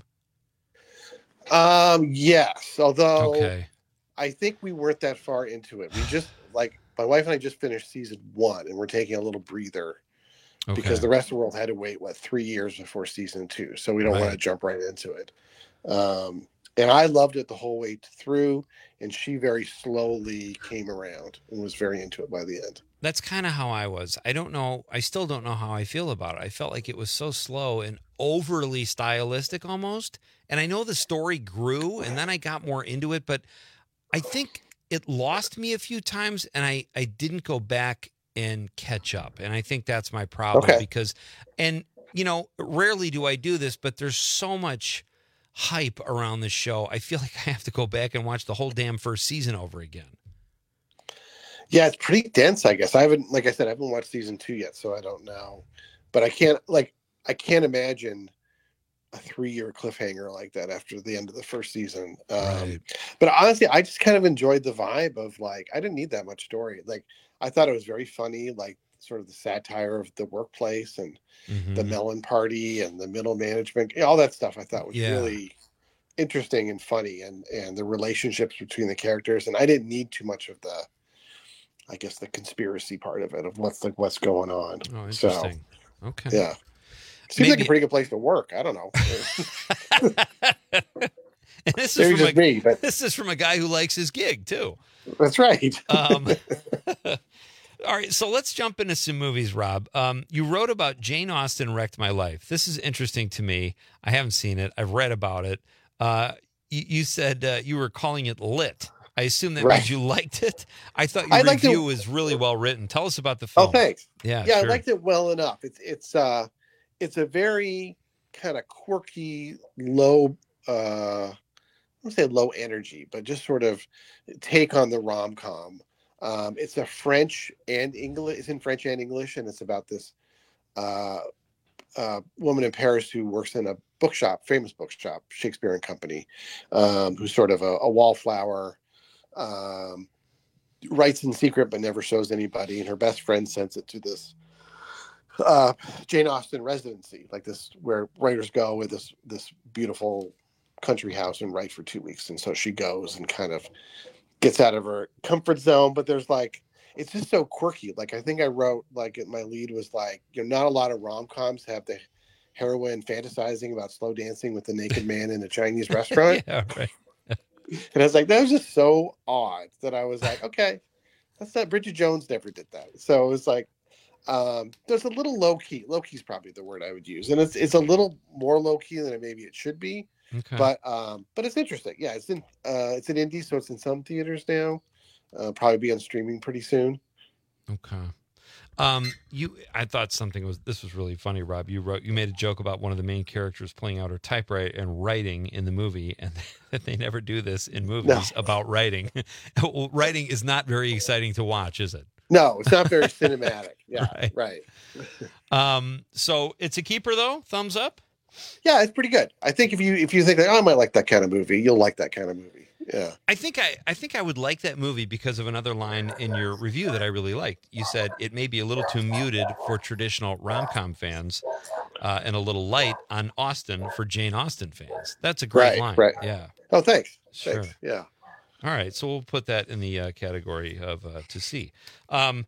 Um, yes, although Okay. I think we weren't that far into it. We just like my wife and I just finished season one, and we're taking a little breather Okay. because the rest of the world had to wait what three years before season two, so we don't want to Right. jump right into it. Um, and I loved it the whole way through, and she very slowly came around and was very into it by the end. That's kind of how I was. I don't know. I still don't know how I feel about it. I felt like it was so slow and overly stylistic almost. And I know the story grew and then I got more into it, but I think it lost me a few times and I, I didn't go back and catch up. And I think that's my problem Okay. because, and you know, rarely do I do this, but there's so much hype around the show. I feel like I have to go back and watch the whole damn first season over again. Yeah, it's pretty dense, I guess. I haven't, like I said, I haven't watched season two yet, so I don't know. But I can't, like, I can't imagine a three-year cliffhanger like that after the end of the first season. Um, Right. But honestly, I just kind of enjoyed the vibe of, like, I didn't need that much story. Like, I thought it was very funny, like, sort of the satire of the workplace and the Mhm. melon party and the middle management, all that stuff I thought was Yeah. really interesting and funny, and and the relationships between the characters. And I didn't need too much of the, I guess, the conspiracy part of it, of what's like what's going on. Oh, So, interesting. Okay. yeah, seems like Maybe- a pretty good place to work. I don't know. And this is Maybe from just a, me, but this is from a guy who likes his gig too. that's right. Um, all right, so let's jump into some movies, Rob. Um, you wrote about Jane Austen Wrecked My Life. This is interesting to me. I haven't seen it. I've read about it. Uh, you, you said uh, you were calling it lit. I assume that Right. means you liked it. I thought your I liked it- review was really well written. Tell us about the film. Oh, thanks. Yeah, yeah, sure. I liked it well enough. It's it's uh it's a very kind of quirky, low uh I won't say low energy, but just sort of take on the rom com. Um, it's a French and English. It's in French and English, and it's about this uh, uh, woman in Paris who works in a bookshop, famous bookshop, Shakespeare and Company, um, who's sort of a, a wallflower. Um, writes in secret but never shows anybody, and her best friend sends it to this uh, Jane Austen residency, like this where writers go with this this beautiful country house and write for two weeks. And so she goes and kind of gets out of her comfort zone. But there's like, it's just so quirky. Like I think I wrote like my lead was like, you know, not a lot of rom coms have the heroine fantasizing about slow dancing with the naked man in a Chinese restaurant. Yeah, right. And I was like, that was just so odd that I was like, okay, that's not, Bridget Jones never did that. So it was like, um, there's a little low key. Low key is probably the word I would use, and it's it's a little more low key than it maybe it should be. Okay. But um, but it's interesting. Yeah, it's in uh, it's an indie, so it's in some theaters now. Uh, probably be on streaming pretty soon. Okay. Um, you, I thought something was, this was really funny, Rob. You wrote, you made a joke about one of the main characters pulling out her typewriter and writing in the movie, and that they never do this in movies No. about writing. Well, writing is not very exciting to watch, is it? No, it's not very cinematic. Yeah, Right. right. Um, so it's a keeper though. Thumbs up. Yeah, it's pretty good. I think if you if you think like, oh, I might like that kind of movie, you'll like that kind of movie. Yeah. I think I, I think I would like that movie because of another line in your review that I really liked. You said it may be a little too muted for traditional rom-com fans, uh, and a little light on Austen for Jane Austen fans. That's a great Right, line. right. Yeah. Oh, thanks. Sure. Thanks. Yeah. All right, so we'll put that in the uh, category of uh, to see. Um,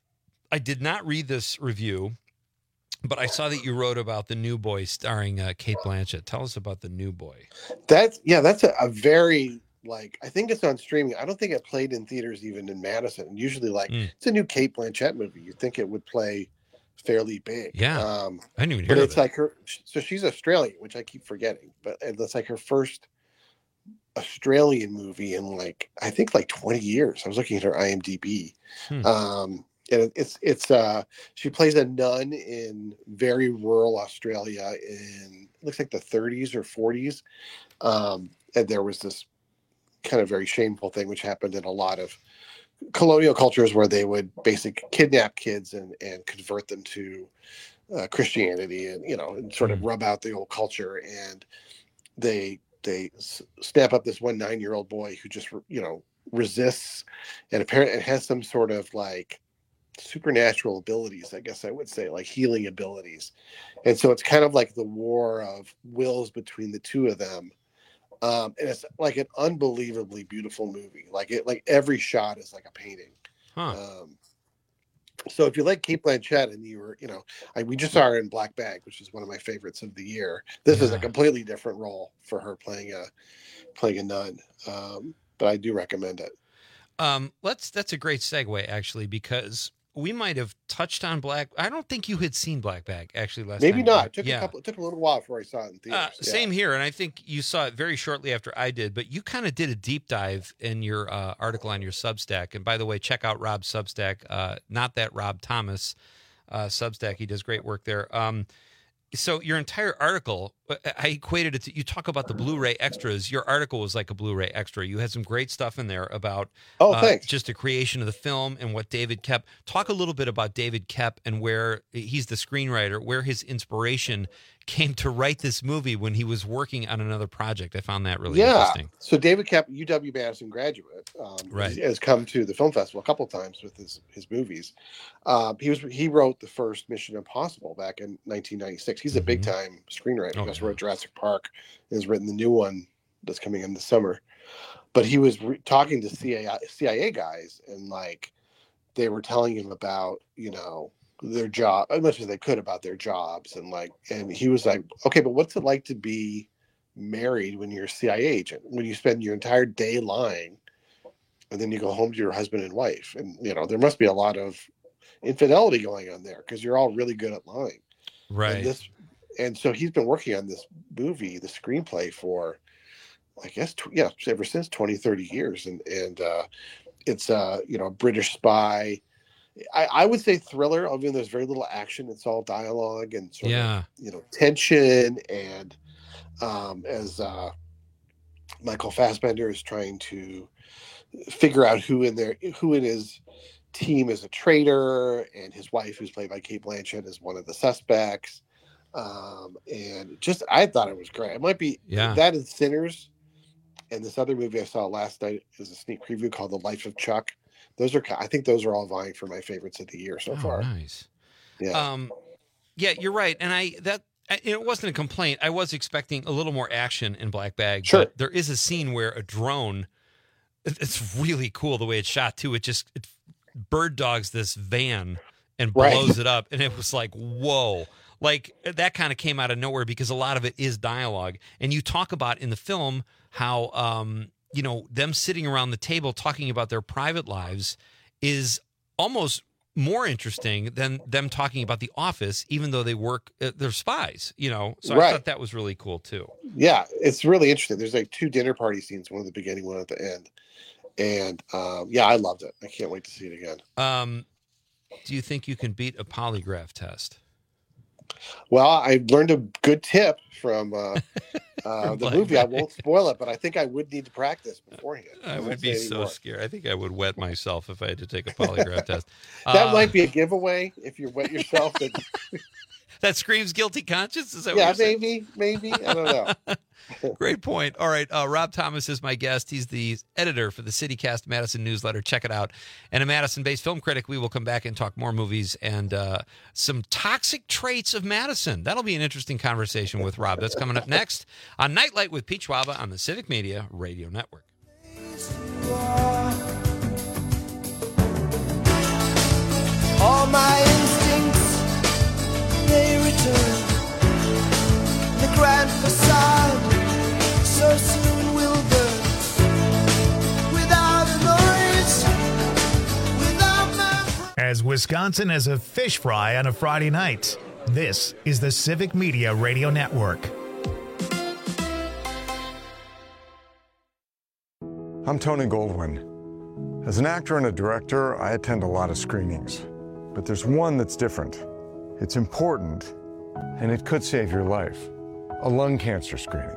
I did not read this review, but I saw that you wrote about The New Boy starring uh, Kate Blanchett. Tell us about The New Boy. That's yeah, that's a, a very like I think it's on streaming. I don't think it played in theaters even in Madison. Usually, like Mm. it's a new Kate Blanchett movie. You'd think it would play fairly big. Yeah. Um, I didn't even but hear it's of it. like her. So she's Australian, which I keep forgetting. But it's like her first Australian movie in like I think like twenty years. I was looking at her I M D B. Hmm. Um, and it's it's uh she plays a nun in very rural Australia in looks like the thirties or forties. Um, and there was this kind of very shameful thing which happened in a lot of colonial cultures where they would basically kidnap kids and and convert them to uh, Christianity, and you know, and sort of rub out the old culture. And they they s- snap up this one nine year old boy who just you know resists, and apparently it has some sort of like supernatural abilities, I guess I would say, like healing abilities. And so it's kind of like the war of wills between the two of them. Um, and it's like an unbelievably beautiful movie. Like it, like every shot is like a painting. Huh. Um, so if you like Cate Blanchett and you were, you know, I, we just saw her in Black Bag, which is one of my favorites of the year. This is a Yeah. completely different role for her playing a, playing a nun. Um, but I do recommend it. Um, let's. That's a great segue, actually, because we might have touched on Black. I don't think you had seen Black Bag actually last Maybe time. not. It took yeah. a couple. It took a little while before I saw it in theaters. Uh, Yeah. Same here, and I think you saw it very shortly after I did. But you kind of did a deep dive in your uh, article on your Substack. And by the way, check out Rob's Substack. Uh, not that Rob Thomas uh, Substack. He does great work there. Um, so your entire article, I equated it to, you talk about the Blu-ray extras. Your article was like a Blu-ray extra. You had some great stuff in there about Oh, uh, thanks. just the creation of the film and what David Koepp. Talk a little bit about David Koepp and where he's the screenwriter, where his inspiration came to write this movie when he was working on another project. I found that really yeah. interesting. So David Koepp, U W Madison graduate, um, Right. has, has come to the film festival a couple of times with his his movies. Um, he was he wrote the first Mission Impossible back in nineteen ninety-six. He's a big time screenwriter. Oh, He also yeah. wrote Jurassic Park and has written the new one that's coming in the summer. But he was re- talking to C I A, C I A guys, and like they were telling him about you know their job as much as they could about their jobs, and like and he was like, okay, but what's it like to be married when you're a C I A agent, when you spend your entire day lying and then you go home to your husband and wife? And you know there must be a lot of infidelity going on there because you're all really good at lying. Right. And this and so he's been working on this movie, the screenplay, for I guess tw- yeah ever since twenty, thirty years. And and uh it's uh you know a British spy. I, I would say thriller, although there's very little action. It's all dialogue and sort Yeah. of you know tension. And um, as uh, Michael Fassbender is trying to figure out who in their who in his team is a traitor, and his wife, who's played by Cate Blanchett, is one of the suspects. Um, and just I thought it was great. It might be Yeah. that and Sinners, and this other movie I saw last night is a sneak preview called The Life of Chuck. Those are, I think, those are all vying for my favorites of the year so Oh, far. nice. Yeah. Um, yeah, you're right. And I that I- it wasn't a complaint. I was expecting a little more action in Black Bag. Sure. But there is a scene where a drone. it- It's really cool the way it's shot too. It just it bird dogs this van and Right. blows it up, and it was like, whoa. Like that kind of came out of nowhere because a lot of it is dialogue. And you talk about in the film how um, you know, them sitting around the table talking about their private lives is almost more interesting than them talking about the office, even though they work, uh, they're spies, you know? So I Right. thought that was really cool too. Yeah, it's really interesting. There's like two dinner party scenes, one at the beginning, one at the end. And um, yeah, I loved it. I can't wait to see it again. Um, do you think you can beat a polygraph test? Well, I learned a good tip from uh, uh, the Black movie. I Bag. won't spoil it, but I think I would need to practice beforehand. I won't would say be so anymore. scared. I think I would wet myself if I had to take a polygraph test. That Uh, might be a giveaway if you wet yourself. That, that screams guilty conscience. Is that yeah, what you're saying? maybe, maybe. I don't know. Great point. All right. Uh, Rob Thomas is my guest. He's the editor for the CityCast Madison newsletter. Check it out. And a Madison-based film critic. We will come back and talk more movies and uh, some toxic traits of Madison. That'll be an interesting conversation with Rob. That's coming up next on Nightlight with Pete Schwaba on the Civic Media Radio Network. All my instincts, they return. The grand facade so soon will burn. Without a noise, without my... As Wisconsin as a fish fry on a Friday night, this is the Civic Media Radio Network. I'm Tony Goldwyn. As an actor and a director, I attend a lot of screenings. But there's one that's different. It's important, and it could save your life. A lung cancer screening.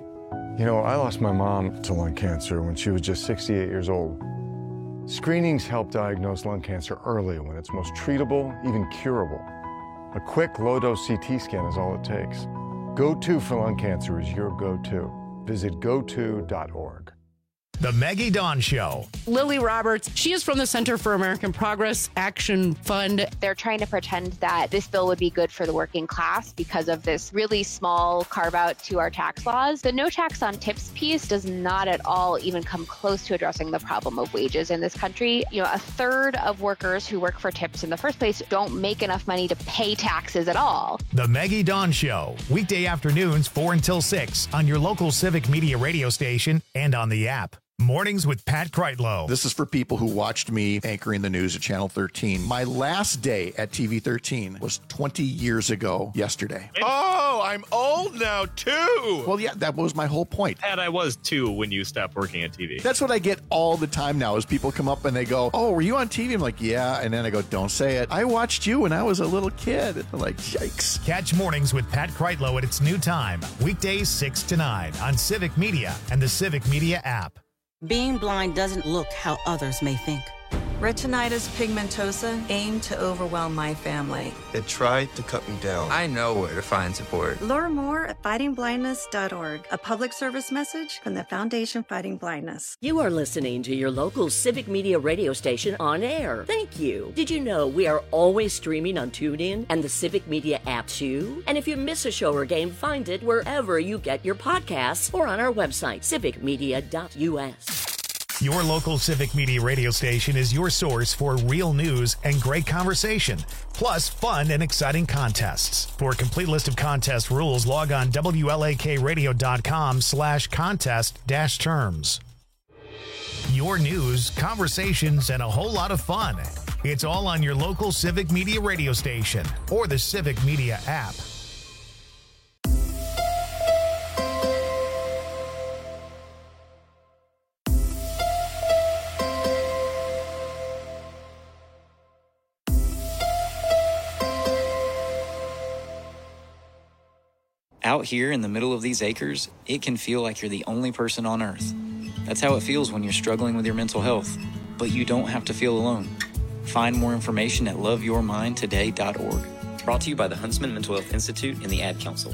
You know, I lost my mom to lung cancer when she was just sixty-eight years old. Screenings help diagnose lung cancer early when it's most treatable, even curable. A quick, low-dose C T scan is all it takes. Go To for lung cancer is your go-to. Visit go to dot org. The Maggie Dawn Show. Lily Roberts, she is from the Center for American Progress Action Fund. They're trying to pretend that this bill would be good for the working class because of this really small carve out to our tax laws. The no tax on tips piece does not at all even come close to addressing the problem of wages in this country. You know, a third of workers who work for tips in the first place don't make enough money to pay taxes at all. The Maggie Dawn Show. Weekday afternoons, four until six on your local Civic Media radio station and on the app. Mornings with Pat Kreitlow. This is for people who watched me anchoring the news at Channel thirteen. My last day at T V thirteen was twenty years ago yesterday. Oh, I'm old now, too. Well, yeah, that was my whole point. Pat, I was, too, when you stopped working at T V. That's what I get all the time now is people come up and they go, oh, were you on T V? I'm like, yeah. And then I go, don't say it. I watched you when I was a little kid. And I'm like, yikes. Catch Mornings with Pat Kreitlow at its new time. Weekdays six to nine on Civic Media and the Civic Media app. Being blind doesn't look how others may think. Retinitis pigmentosa aimed to overwhelm my family. It tried to cut me down. I know where to find support. Learn more at fighting blindness dot org, a public service message from the Foundation Fighting Blindness. You are listening to your local Civic Media radio station on air. Thank you. Did you know we are always streaming on TuneIn and the Civic Media app too? And if you miss a show or game, find it wherever you get your podcasts or on our website, civic media dot u s. Your local Civic Media radio station is your source for real news and great conversation, plus fun and exciting contests. For a complete list of contest rules, log on W L A K radio dot com slash contest dash terms. Your news, conversations, and a whole lot of fun. It's all on your local Civic Media radio station or the Civic Media app. Out here in the middle of these acres, it can feel like you're the only person on Earth. That's how it feels when you're struggling with your mental health. But you don't have to feel alone. Find more information at love your mind today dot org. Brought to you by the Huntsman Mental Health Institute and the Ad Council.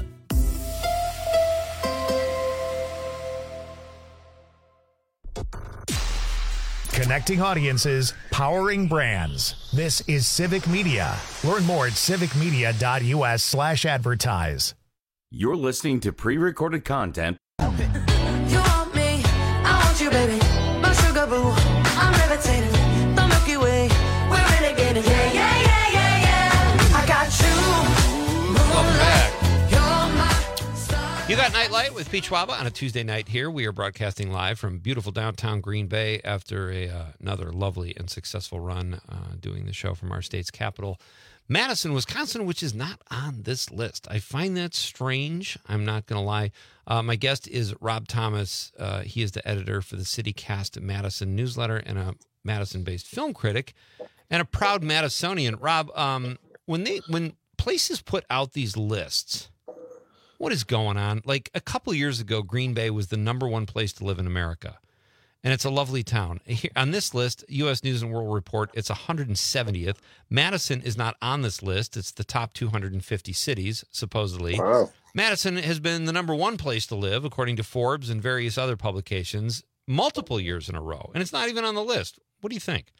Connecting audiences, powering brands. This is Civic Media. Learn more at civic media dot u s slash advertise. You're listening to pre-recorded content. You want me, I want you, baby. My sugar boo, I'm levitating. The Milky Way, we're renegading. Yeah, yeah, yeah, yeah, yeah. I got you. Welcome back. You're my star. You got Nightlight with Pete Schwaba on a Tuesday night here. We are broadcasting live from beautiful downtown Green Bay after a, uh, another lovely and successful run uh, doing the show from our state's capital, Madison, Wisconsin, which is not on this list. I find that strange. I'm not going to lie. Uh, my guest is Rob Thomas. Uh, he is the editor for the CityCast Madison newsletter and a Madison-based film critic and a proud Madisonian. Rob, um, when they when places put out these lists, what is going on? Like a couple years ago, Green Bay was the number one place to live in America. And it's a lovely town. Here, on this list, U S News and World Report, it's one hundred seventieth. Madison is not on this list. It's the top two hundred fifty cities, supposedly. Wow. Madison has been the number one place to live, according to Forbes and various other publications, multiple years in a row. And it's not even on the list. What do you think?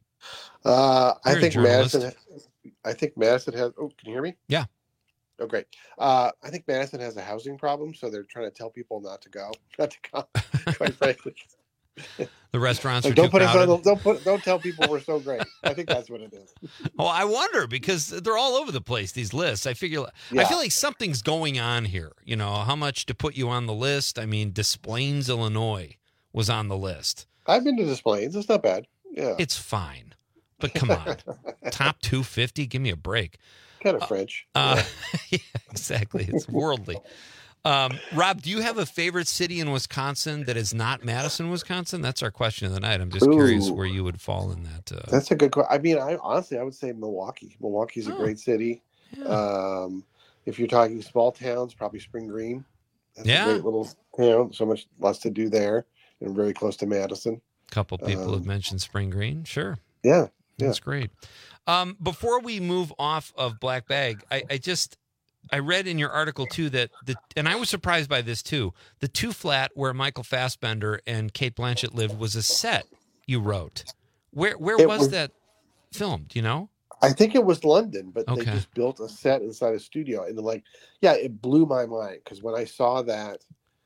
Uh, I You're a think journalist. Madison. I think Madison has. Oh, can you hear me? Yeah. Oh, great. Uh, I think Madison has a housing problem, so they're trying to tell people not to go. Not to come. Quite frankly. The restaurants like, are don't too put us crowded. on the, don't put don't tell people we're so great. I think that's what it is. Oh, I wonder because they're all over the place. These lists. I figure. Yeah. I feel like something's going on here. You know how much to put you on the list. I mean, Des Plaines, Illinois, was on the list. I've been to Des Plaines. It's not bad. Yeah, it's fine. But come on, top two fifty. Give me a break. Kind of French. Uh, yeah. Yeah, exactly. It's worldly. Um, Rob, do you have a favorite city in Wisconsin that is not Madison, Wisconsin? That's our question of the night. I'm just Ooh. curious where you would fall in that. Uh... That's a good question. I mean, I honestly, I would say Milwaukee. Milwaukee's a Oh, great city. yeah. Um, if you're talking small towns, probably Spring Green. That's Yeah. a great little town. So much less to do there, and very close to Madison. A couple people Um, have mentioned Spring Green. Sure. Yeah, yeah. That's great. Um, before we move off of Black Bag, I, I just I read in your article too that the and I was surprised by this too. The two flat where Michael Fassbender and Kate Blanchett lived was a set you wrote. Where where It was, was- that filmed? Do you know? I think it was London, but Okay. they just built a set inside a studio, and like, yeah, it blew my mind because when I saw that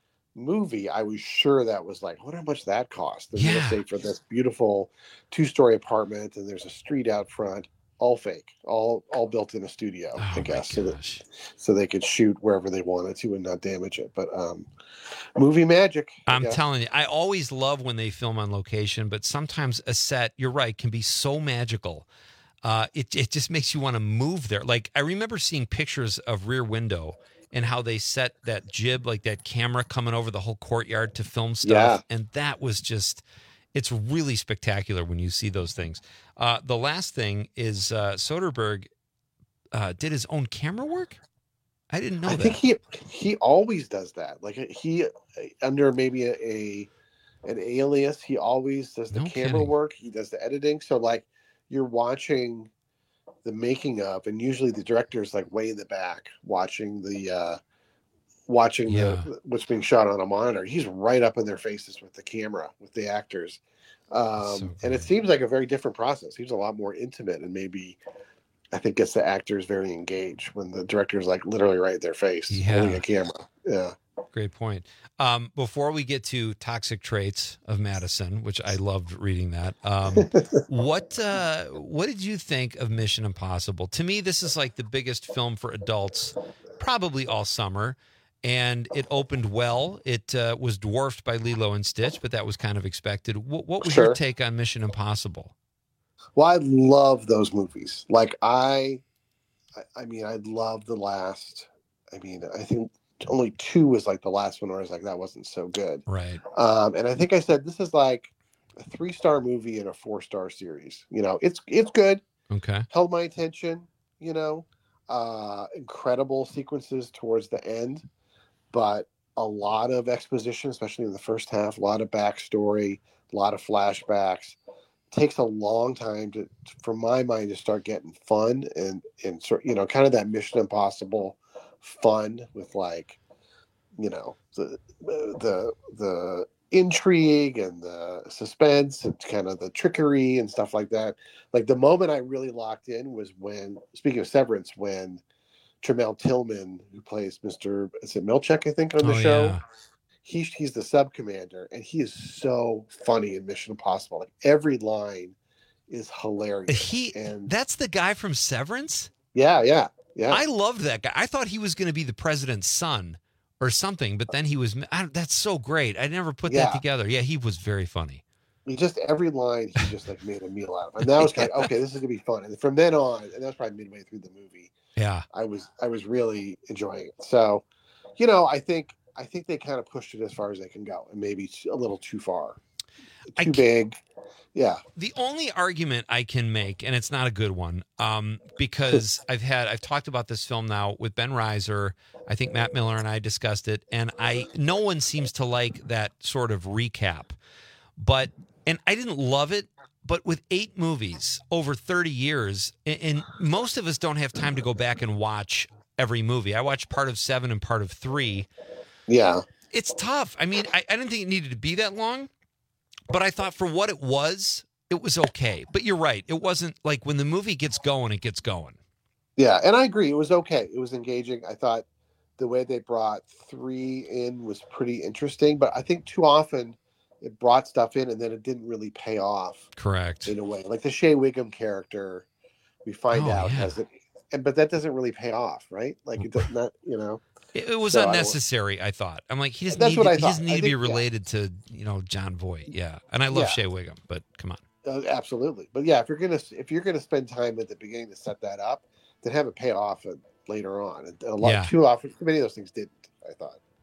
movie, I was sure that was like, I wonder how much that cost. The real Yeah. estate for this beautiful two-story apartment, and there's a street out front, all fake, all all built in a studio, Oh, I my guess, so that gosh. so they could shoot wherever they wanted to and not damage it. But um, movie magic. I I'm guess. telling you, I always love when they film on location, but sometimes a set, you're right, can be so magical. Uh, it it just makes you want to move there. Like I remember seeing pictures of Rear Window and how they set that jib, like that camera coming over the whole courtyard to film stuff, and that was just. It's really spectacular when you see those things. Uh, the last thing is uh, Soderbergh uh, did his own camera work. I didn't know I that. think he he always does that. Like he under maybe a, a an alias, he always does the No camera kidding. work. He does the editing. So like you're watching the making of, and usually the director is like way in the back watching the uh, watching Yeah. the what's being shot on a monitor. He's right up in their faces with the camera with the actors, um, So and it seems like a very different process. He's a lot more intimate and maybe. I think gets the actors very engaged when the director's like literally right in their face holding Yeah. a camera. Yeah. Great point. Um, before we get to Toxic Traits of Madison, which I loved reading that, um, what uh, what did you think of Mission Impossible? To me, this is like the biggest film for adults, probably all summer, and it opened well. It uh, was dwarfed by Lilo and Stitch, but that was kind of expected. What, what was Sure. your take on Mission Impossible? Well, I love those movies. Like I, I, I mean, I love the last. I mean, I think only two was like the last one where I was like, that wasn't so good. Right. Um, and I think I said this is like a three star movie in a four star series. You know, it's it's good. Okay. Held my attention. You know, uh, incredible sequences towards the end, but a lot of exposition, especially in the first half. A lot of backstory. A lot of flashbacks. Takes a long time to, for my mind, to start getting fun and and sort you know kind of that Mission Impossible fun with like you know the the the intrigue and the suspense and kind of the trickery and stuff like that. Like the moment I really locked in was when, speaking of Severance, when Tremel Tillman, who plays Mister is it Milchek, I think, on the Oh, show. yeah. He's he's the sub commander, and he is so funny in Mission Impossible. Like every line is hilarious. He and that's the guy from Severance? yeah, yeah, yeah. I loved that guy. I thought he was going to be the president's son or something, but then he was. I, don't- that's so great. I never put Yeah. that together. Yeah, he was very funny. He just every line he just like made a meal out of. And that was kind of okay. This is gonna be fun. And from then on, and that was probably midway through the movie. Yeah. I was I was really enjoying it. So, you know, I think I think they kind of pushed it as far as they can go, and maybe a little too far, too big. Yeah. The only argument I can make, and it's not a good one, um, because I've had I've talked about this film now with Ben Reiser. I think Matt Miller and I discussed it, and I no one seems to like that sort of recap. But and I didn't love it, but with eight movies over thirty years, and, and most of us don't have time to go back and watch every movie. I watched part of seven and part of three. Yeah. It's tough. I mean, I, I didn't think it needed to be that long, but I thought for what it was, it was okay. But you're right. It wasn't like when the movie gets going, it gets going. Yeah, and I agree. It was okay. It was engaging. I thought the way they brought three in was pretty interesting, but I think too often it brought stuff in and then it didn't really pay off. Correct. In a way, like the Shea Wiggum character, we find Oh, out yeah. has it, and but that doesn't really pay off, right? Like it does not, you know. It, it was So I- unnecessary, I, thought. I'm like, he doesn't That's need, what to, I he thought. doesn't need I to be think, yeah. related to, you know, John Voight. Yeah. And I love Yeah. Shea Wiggum, but come on. Uh, absolutely, but yeah, if you're gonna if you're gonna spend time at the beginning to set that up, then have it pay off uh, later on. And a lot Yeah. too often, many of those things didn't. I thought.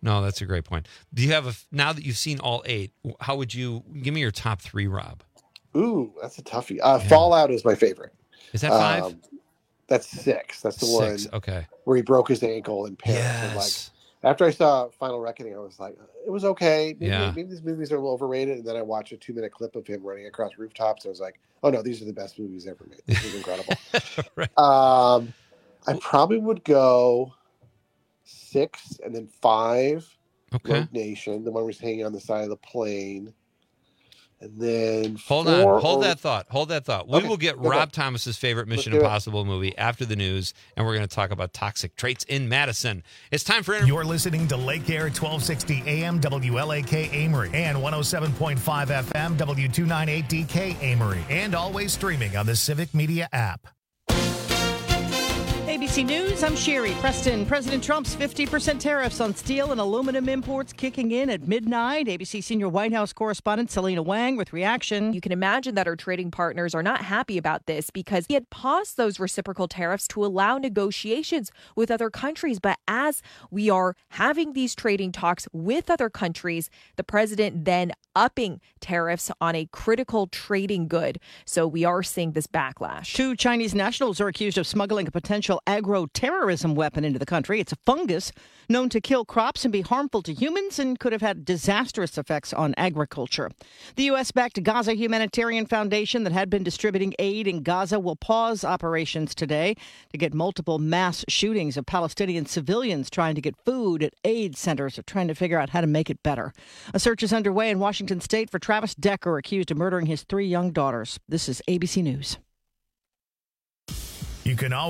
No, that's a great point. Do you have a now that you've seen all eight? How would you give me your top three, Rob? Ooh, that's a toughie. Uh, yeah. Fallout is my favorite. Is that five? Um, that's six. That's the six. one. Okay. Where he broke his ankle in Paris. Yes. And like after I saw Final Reckoning, I was like, it was okay. Maybe, yeah. maybe these movies are a little overrated. And then I watched a two-minute clip of him running across rooftops. I was like, oh no, these are the best movies ever made. This is incredible. right. Um, I probably would go six and then five. Okay. Rogue Nation, the one where he's hanging on the side of the plane. And then hold four on, hold or... that thought, hold that thought. We okay. will get okay. Rob Thomas's favorite Mission Impossible movie after the news, and we're going to talk about toxic traits in Madison. It's time for. Inter- You're listening to Lake Air twelve sixty A M W L A K Amory and one oh seven point five F M W two ninety-eight D K Amory, and always streaming on the Civic Media app. A B C News, I'm Sherry Preston. President Trump's fifty percent tariffs on steel and aluminum imports kicking in at midnight. A B C senior White House correspondent Selena Wang with reaction. You can imagine that our trading partners are not happy about this because he had paused those reciprocal tariffs to allow negotiations with other countries. But as we are having these trading talks with other countries, the president then upping tariffs on a critical trading good. So we are seeing this backlash. Two Chinese nationals are accused of smuggling a potential agro-terrorism weapon into the country. It's a fungus known to kill crops and be harmful to humans and could have had disastrous effects on agriculture. The U S-backed Gaza Humanitarian Foundation that had been distributing aid in Gaza will pause operations today to get multiple mass shootings of Palestinian civilians trying to get food at aid centers or trying to figure out how to make it better. A search is underway in Washington State for Travis Decker, accused of murdering his three young daughters. This is A B C News. You can always